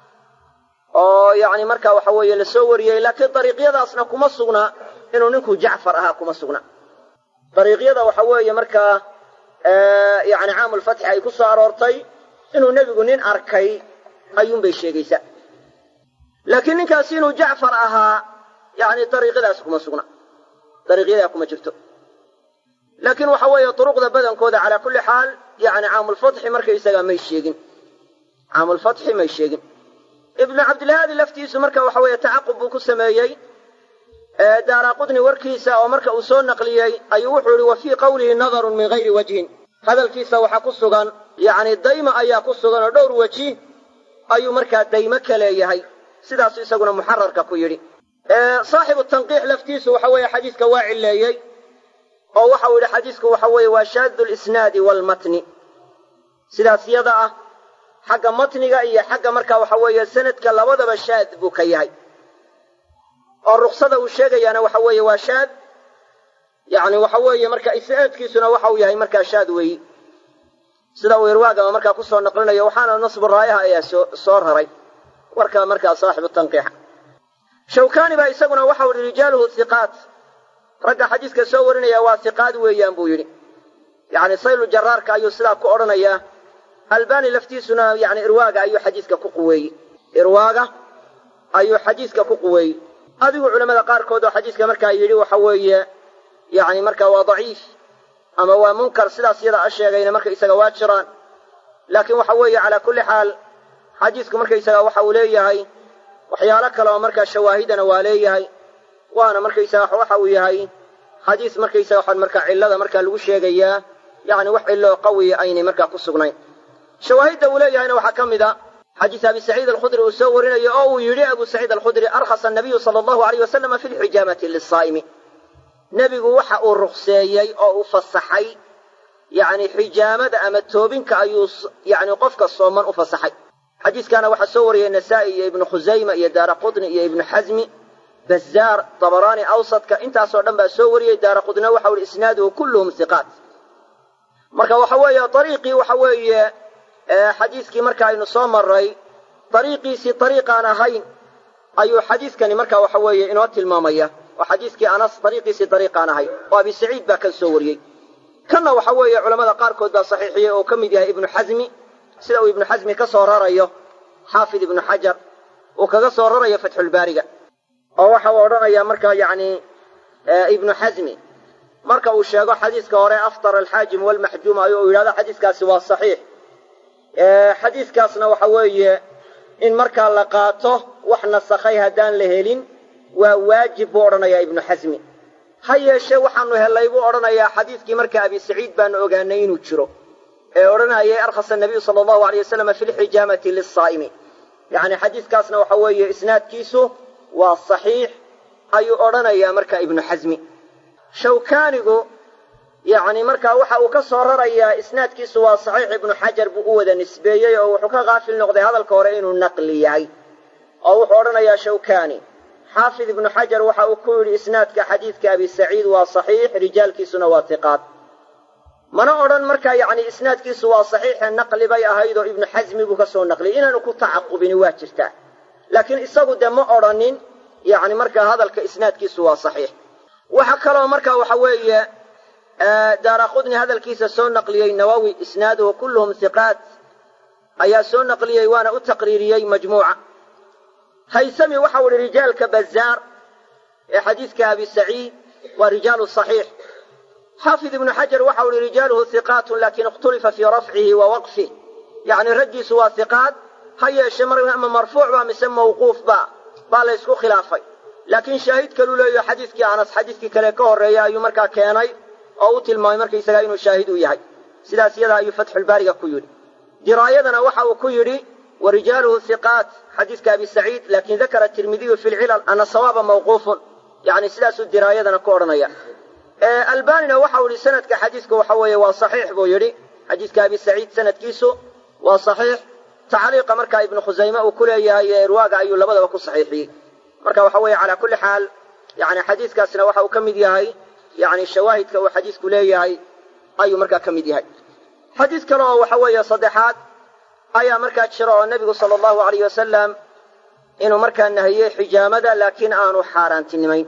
oo yani markaa waxa weeye la soo wariyey laakiin dariiqyadaasna kuma sugna inuu ninku jacfar ahaa kuma sugna dariiqyada waxa weeye markaa yani caamulfatxi ay ku soo aroortay inuu nebigu nin arkay ayuunbay sheegaysaa laakiin ninkaasi inuu jacfar ahaa yani dariiqyadaas kuma sugna dariiqyadaa kuma jirto laakiin waxa weeye duruqda badankooda calaa kulli xaal yani caamulfatxi markaysagaa may sheegin caamulfatxi may sheegin ibnu cabdilhaadi laftiisu marka waxa weeye tacaqub buu ku sameeyey daaraqutni warkiisa oo marka uu soo naqliyey ayuu wuxuu yihi wa fii qawlihi nadarun min gayri wajhin hadalkiisa waxaa ku sugan yani dayma ayaa ku sugan oo dhowr weji ayuu markaa daymo ka leeyahay sidaasu isaguna muxararka ku yidhi saaxibu tanqiix laftiisu waxa weeye xadiiska waa cileeyey oo waxa uu yidhi xadiisku waxa weeye waa shaadu lisnaadi waalmatni sidaas yada ah xagga matniga iyo xagga marka waxa weeye sanadka labadaba shaad buu ka yahay oo ruksada uu sheegayaana waxa weeye waa shaad yani waxa weeye marka isnaadkiisuna waxa uu yahay markaa shaad weeyi sida uu irwaagama markaa kusoo naqlinayo waxaana nasbu raayaha ayaa soo soo raray warka markaa saaxibu tanqiixa shawkani baa isaguna waxa uu yidhi rijaaluhu hiqaat ragga xadiiska soo warinaya waa hiqaad weeyaan buu yidhi yani saylu jaraarka ayuu sidaa ku odhanayaa albani laftiisuna yani irwaaga ayuu xadiiska ku quweeyey irwaaga ayuu xadiiska ku quweeyey adigu culamada qaarkood oo xadiiska markaa yidhi waxa weeye yani marka waa daciif ama waa munkar sidaas yada a sheegayna markaysaga waa jiraan laakiin waxa weeye calaa kulli xaal xadiisku markaysaga waxa uu leeyahay waxyaalo kale oo markaa shawaahidana waa leeyahay waana markaysaga waxa uu yahay xadiis markaysaga waxaan markaa cillada markaa lagu sheegayaa yani wax cillo qawiya aynay markaa ku sugnayn shawaahidda uu leeyahayna waxaa ka mid a xadiis abi saciid alkhudri uu soo warinayo oo uu yidhi abu saciid alkhudri arkhasa anabiyu sala allahu alayh wasalama fi lxijaamati lisaa'imi nebigu waxa uu ruqseeyey oo uu fasaxay yani xijaamada ama toobinka ayuu yani qofka sooman u fasaxay xadiiskaana waxaa soo wariyey nasaa'i iyo ibnu khusayma iyo daara qutni iyo ibnu xasmi bazaar dabaraani awsadka intaasoo dhan baa soo wariyey daara qudna waxa uhi isnaaduhu kulluhum hiqaat marka waxa weeye ariiqii waxa weeye xadiiskii marka aynu soo maray ariiqiisii ariiqaan ahayn ayuu xadiiskani marka waxa weeye inoo tilmaamaya oo xadiiskii anas ariiqiisii ariiqaan ahayn oo abi saciid baa kan soo wariyey kanna waxa weeye culamada qaarkood baa saxiixiyey oo ka mid yahay ibnu xasmi sida uu ibnu xasmi ka soo rarayo xaafid ibnu xajar uu kaga soo rarayo fatxulbaariga oo waxa uu odhanayaa marka yani ibnu xasmi marka uu sheego xadiiska hore aftar alxaajim walmaxjuum ayuu u yidhahdo xadiiskaasi waa saxiix xadiiskaasna waxa weeye in markaa la qaato wax nasakhay haddaan la helin waa waajib buu odhanayaa ibnu xasmi ha yeeshee waxaanu hellay buu odhanayaa xadiiskii marka abi saciid baanu ogaanay inuu jiro ee odhanayay arkhasa nabiyu sala allahu alay wasalam fi lxijaamati lisaa'imi yani xadiiskaasna waxa weeye isnaadkiisu waa saxiix ayuu odhanayaa marka ibnu xasmi shawkaanigu yani markaa waxa uu ka soo rarayaa isnaadkiisu waa saxiix ibnu xajar buu u wada nisbeeyey oo wuxuu ka kaafil noqday hadalka hore inuu naqli yahay oo wuxuu odhanayaa shawkaani xaafid ibnu xajar waxa uu ku yidhi isnaadka xadiidka abi saciid waa saxiix rijaalkiisuna waa hiqaat mana odhan markaa yani isnaadkiisu waa saxiixe naqli bay ahayd oo ibnu xasmi buu ka soo naqliyay inaanu ku tacaqubini waa jirtaa laakiin isagu dee ma odhanin yani markaa hadalka isnaadkiisu waa saxiix waxa kaloo markaa waxa weeye daaraqudni hadalkiisa soo naqliyey nawawi isnaaduhu kulluhum hiqaat ayaa soo naqliyey waana u taqriiriyey majmuuca. haysami waxa uu yihi rijaalka bazaar ee xadiidka abi saciid waa rijaalu saxiix. xaafid ibnu xajar waxa uu yihi rijaaluhu hiqaatun lakin ikhtulifa fii rafcihi wa waqfih, yacni raggiisu waa hiqaat ha yeeshe ama marfuuc baa mise mawquuf ba baa la ysku khilaafay. laakiin shaahid kaluu leeyaho xadiidkii anas xadiidkii kale ka horreeya ayuu markaa keenay oo u tilmaamay markaysagaa inuu shaahid u yahay. sidaas iyada ayuu fatxulbaariga ku yidhi. diraayadana waxa uu ku yidhi wa rijaaluhu hiqaat xadiidka abi saciid lakin dakara tirmidiyu fi lcilal ana sawaaba mawquufun, yani sidaasuu diraayadana ku odhanaya. albanina waxa uu yihi sanadka xadiidku waxa weeye waa saxiix buu yidhi. xadiidka abi saciid sanadkiisu waa saxiix. tacliiqa markaa ibnu khusayme uu ku leeyahay ee irwaaga ayuu labadaba ku saxiixiyey. marka waxa weeye calaa kulli xaal yani xadiidkaasna waxa uu ka mid yahay yani shawaahidka uu xadiidku leeyahay ayuu markaa ka mid yahay. xadiid kale oo waxa weeye saddexaad ayaa markaa jira oo nebigu sala allahu alayh wasalam inuu markaa nahiyey xijaamada laakiin aanu xaaraantinimayn.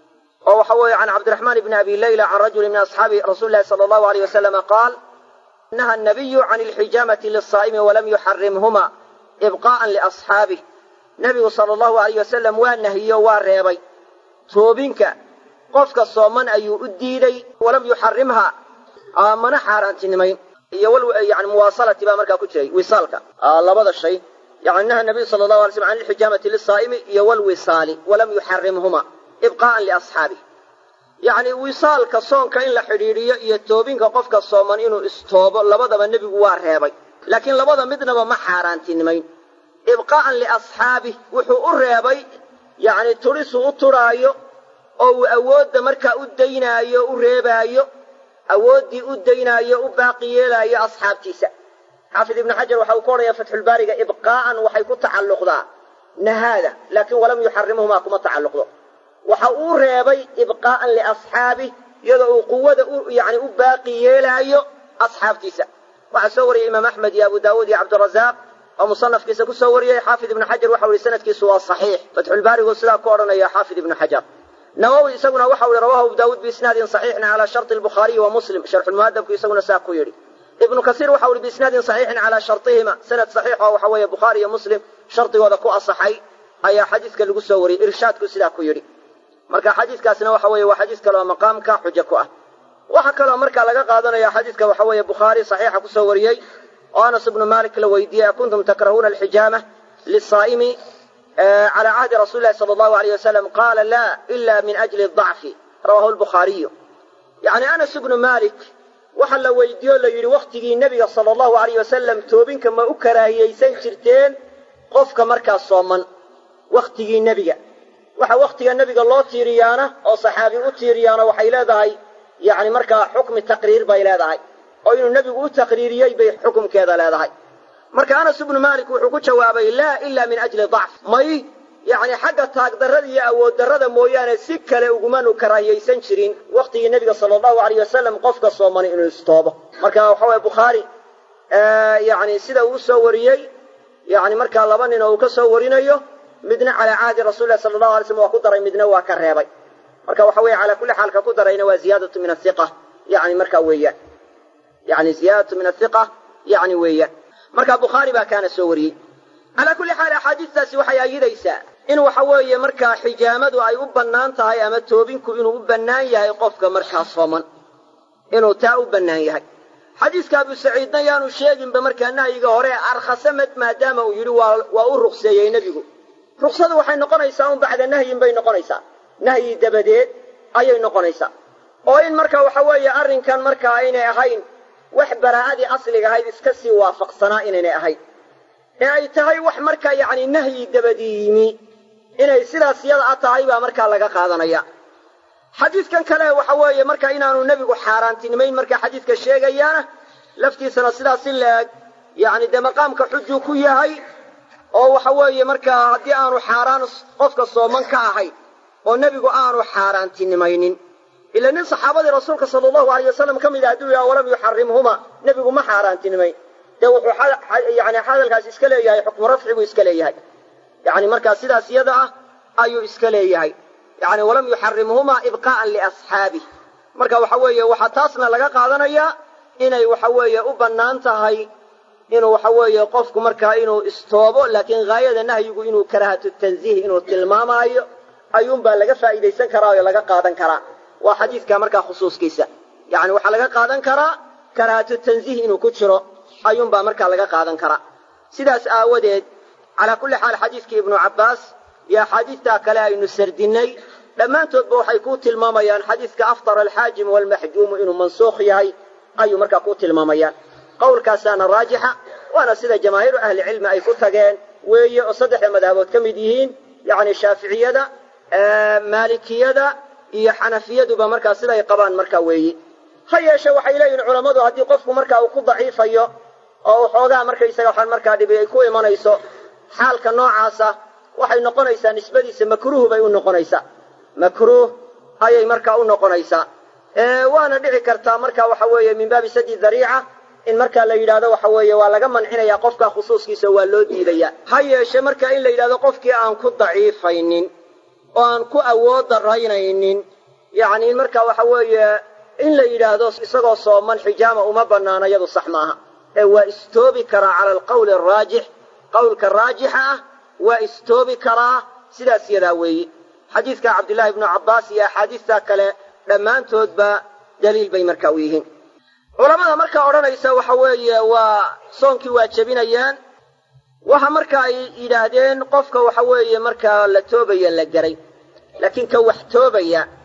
oo waxa weeye can cabdiraxmaan ibni abi layla can rajuli min asxaabi rasuuli lahi sala allahu alayh wasalama qaal naha nabiyu can alxijaamati lisaa'imi walam yuxarimhuma ibqaa'an liasxaabih. nebigu sala allahu alayh wasalam waa nahiyo waa reebay toobinka qofka sooman ayuu u diiday walam yuxarimha mana xaaraantinimayn. iyo yani muwaasalati baa markaa ku jiray wisaalka labada shay. yani naha nabiyu sala allahu alay slam can alxijaamati lisaa'imi iyo walwisaali walam yuxarimhuma ibqaa'an liasxaabih. yacni wisaalka soonka in la xidhiidhiyo iyo toobinka qofka sooman inuu istoobo labadaba nebigu waa reebay, laakiin labada midnaba ma xaaraantinimayn. ibqaa'an liasxaabih wuxuu u reebay yacni tudhisuu u tudhaayo oo uu awoodda markaa u daynaayo u reebaayo, awooddii u daynaayo u baaqi yeelaayo asxaabtiisa. xaafid ibnu xajar waxa uu ka odhaya fatxulbaariga ibqaa'an waxay ku tacalluqdaa nahaada, laakiin walam yuxarimhumaa kuma tacalluqdo. waxa uu reebay ibqaa'an liasxaabih iyadoo uu quwada yani u baaqi yeelaayo asxaabtiisa. waxaa soo wariyey imaam axmed iyo abu daawuud iyo cabdirazaaq oo musanafkiisa ku soo wariyey. xaafid ibnu xajar waxa u yihi sanadkiisu waa saxiix. fatxulbaarigu sidaa ku odhanaya xaafid ibnu xajar. nawowi isaguna waxa u yihi rawahu abu daawuud biisnaadin saxiixin calaa sharti albukhaariyi wa muslim. sharxulmuhadabku isaguna saa ku yidhi. ibnu kasiir waxa u yihi biisnaadin saxiixin calaa shartihima, sanad saxiix oo waxa weeye bukhaari iyo muslim shardigooda ku asaxay ayaa xadiidka lagu soo wariyey. irshaadku sidaa ku yidhi. marka xadiidkaasna waxa weeye waa xadiis kale oo maqaamka xujo ku ah. waxa kaloo markaa laga qaadanaya xadiidka waxa weeye bukhaari saxiixa ku soo wariyey oo anas ibnu malik la weydiiyey kuntum takrahuuna alxijaama lisaa'imi calaa cahdi rasuuli lahi sala allahu alayh wasalam qaala laa ila min ajli dacfi rawahu lbukhaariyu. yacni anas ibnu malik waxa la weydiiye o la yidhi wakhtigii nebiga sala allahu alayh wasalam toobinka ma u karaahiyeysan jirteen qofka markaa sooman wakhtigii nebiga. waxa wakhtiga nebiga loo tiiriyaana oo saxaabi u tiiriyaana waxay leedahay yani markaa xukmi taqriir bay leedahay oo inuu nebigu u taqriiriyey bay xukumkeeda leedahay. marka anas ibnu malik wuxuu ku jawaabay laa ila min ajli dacf, may yani xagga taagdarrada iyo awood darrada mooyaane si kale ugumanu karaahiyaysan jirin wakhtigii nebiga sala allahu alayh wasalam qofka soomani inuu istoobo. marka waxa weye bukhaari yani sida uu usoo wariyey yani markaa laba nin oo uu ka soo warinayo midna calaa caadi rasuuli lahi sala allahu alay slam waa ku daray, midna waa ka reebay. marka waxa weeye calaa kulli xaal ka ku darayna waa ziyaadatu min athiqa yani markaa weeyaan yani ziyaadatu min athiqa yani weeyaan. marka bukhaari baa kaana soo wariyey. calaa kulli xaal axaadiistaasi waxay ayidaysaa in waxa weeye markaa xijaamadu ay u bannaan tahay ama toobinku inuu u bannaan yahay qofka markaa sooman inuu taa u bannaan yahay. xadiiska abu saciidna yaanu sheeginba markaa nahyiga hore arkhasamad maadaama uu yidhi waa waa u ruqseeyey nebigu. ruksadu waxay noqonaysaa un bacda nahyin bay noqonaysaa, nahyi dabadeed ayay noqonaysaa. oo in marka waxa weeye arrinkan markaa aynay ahayn wax baraa'adii asliga ahayd iska sii waafaqsanaa inaynay ahayn ee ay tahay wax markaa yacni nahyi dabadii yimi inay sidaas yada a tahay baa markaa laga qaadanaya. xadiidkan kale waxa weeye marka inaanu nebigu xaaraantinimayn markaa xadiidka sheegayaana laftiisana sidaas in la eg yacni dee maqaamka xujuu ku yahay oo waxa weeye markaa haddii aanu xaaraan qofka sooman ka ahayn oo nebigu aanu xaaraantinimaynin ila nin saxaabadii rasuulka sala allahu alayh wasalam ka mid ah hadduu yaha walam yuxarimhuma nebigu ma xaaraantinimayn dee wuxuu yani hadalkaas iska leeyahay xukmu rafci buu iska leeyahay yani markaa sidaas iyada ah ayuu iska leeyahay. yani walam yuxarimhumaa ibqaa'an liasxaabih marka waxa weeye waxaa taasna laga qaadanayaa inay waxa weeye u bannaan tahay inuu waxa weeye qofku markaa inuu istoobo laakiin gaayada nahyigu inuu karaahatu tanziih inuu tilmaamaayo ayuunbaa laga faa'iidaysan karaa oo laga qaadan karaa waa xadiidka markaa khusuuskiisa yani waxaa laga qaadan karaa karaahatu tanziih inuu ku jiro ayuunbaa markaa laga qaadan karaa sidaas aawadeed calaa kulli xaal xadiidkii ibnu cabbaas iyo axaadiistaa kale aynu sardinnay dhammaantoodba waxay kuu tilmaamayaan xadiidka aftara alxaajimu waalmaxjuumu inuu mansuukh yahay ayuu markaa kuu tilmaamayaan qowlkaasaana raajixa waana sida jamaahiiru ahlicilmi ay ku tageen weeye oo saddexda madhabood ka mid yihiin yacni shaaficiyada maalikiyada iyo xanafiyaduba markaa siday qabaan markaa weeye ha yeeshe waxay leeyihin culammadu haddii qofku markaa uu ku daciifayo oo waxoogaa markaysaga waxaan markaa dhibi ay ku imanayso xaalka noocaasa waxay noqonaysaa nisbadiisa makruuh bay u noqonaysaa makruuh ayay markaa u noqonaysaa waana dhici kartaa marka waxa weeye min baabi sadi dariica in markaa la yidhaahdo waxa weeye waa laga mancinayaa qofka khusuuskiisa waa loo diidaya ha yeeshe marka in la yidhahdo qofkii aan ku daciifaynin oo aan ku awood daraynaynin yacni in marka waxa weeye in la yidhaahdo isagoo sooman xijaama uma bannaana iyadu sax maaha ee waa istoobi karaa cala alqawli araajix qowlka raajixa ah waa istoobi karaa sidaas yadaa weeye xadiidka cabdillaahi ibnu cabbaas iyo axaadiistaa kale dhammaantoodba daliil bay markaa u yihiin culammada markaa odhanaysa waxa weeye waa soonkii waa jebinayaan waxa marka ay yidhaahdeen qofka waxa weeye markaa la toobaya la garay laakiin ka wax toobaya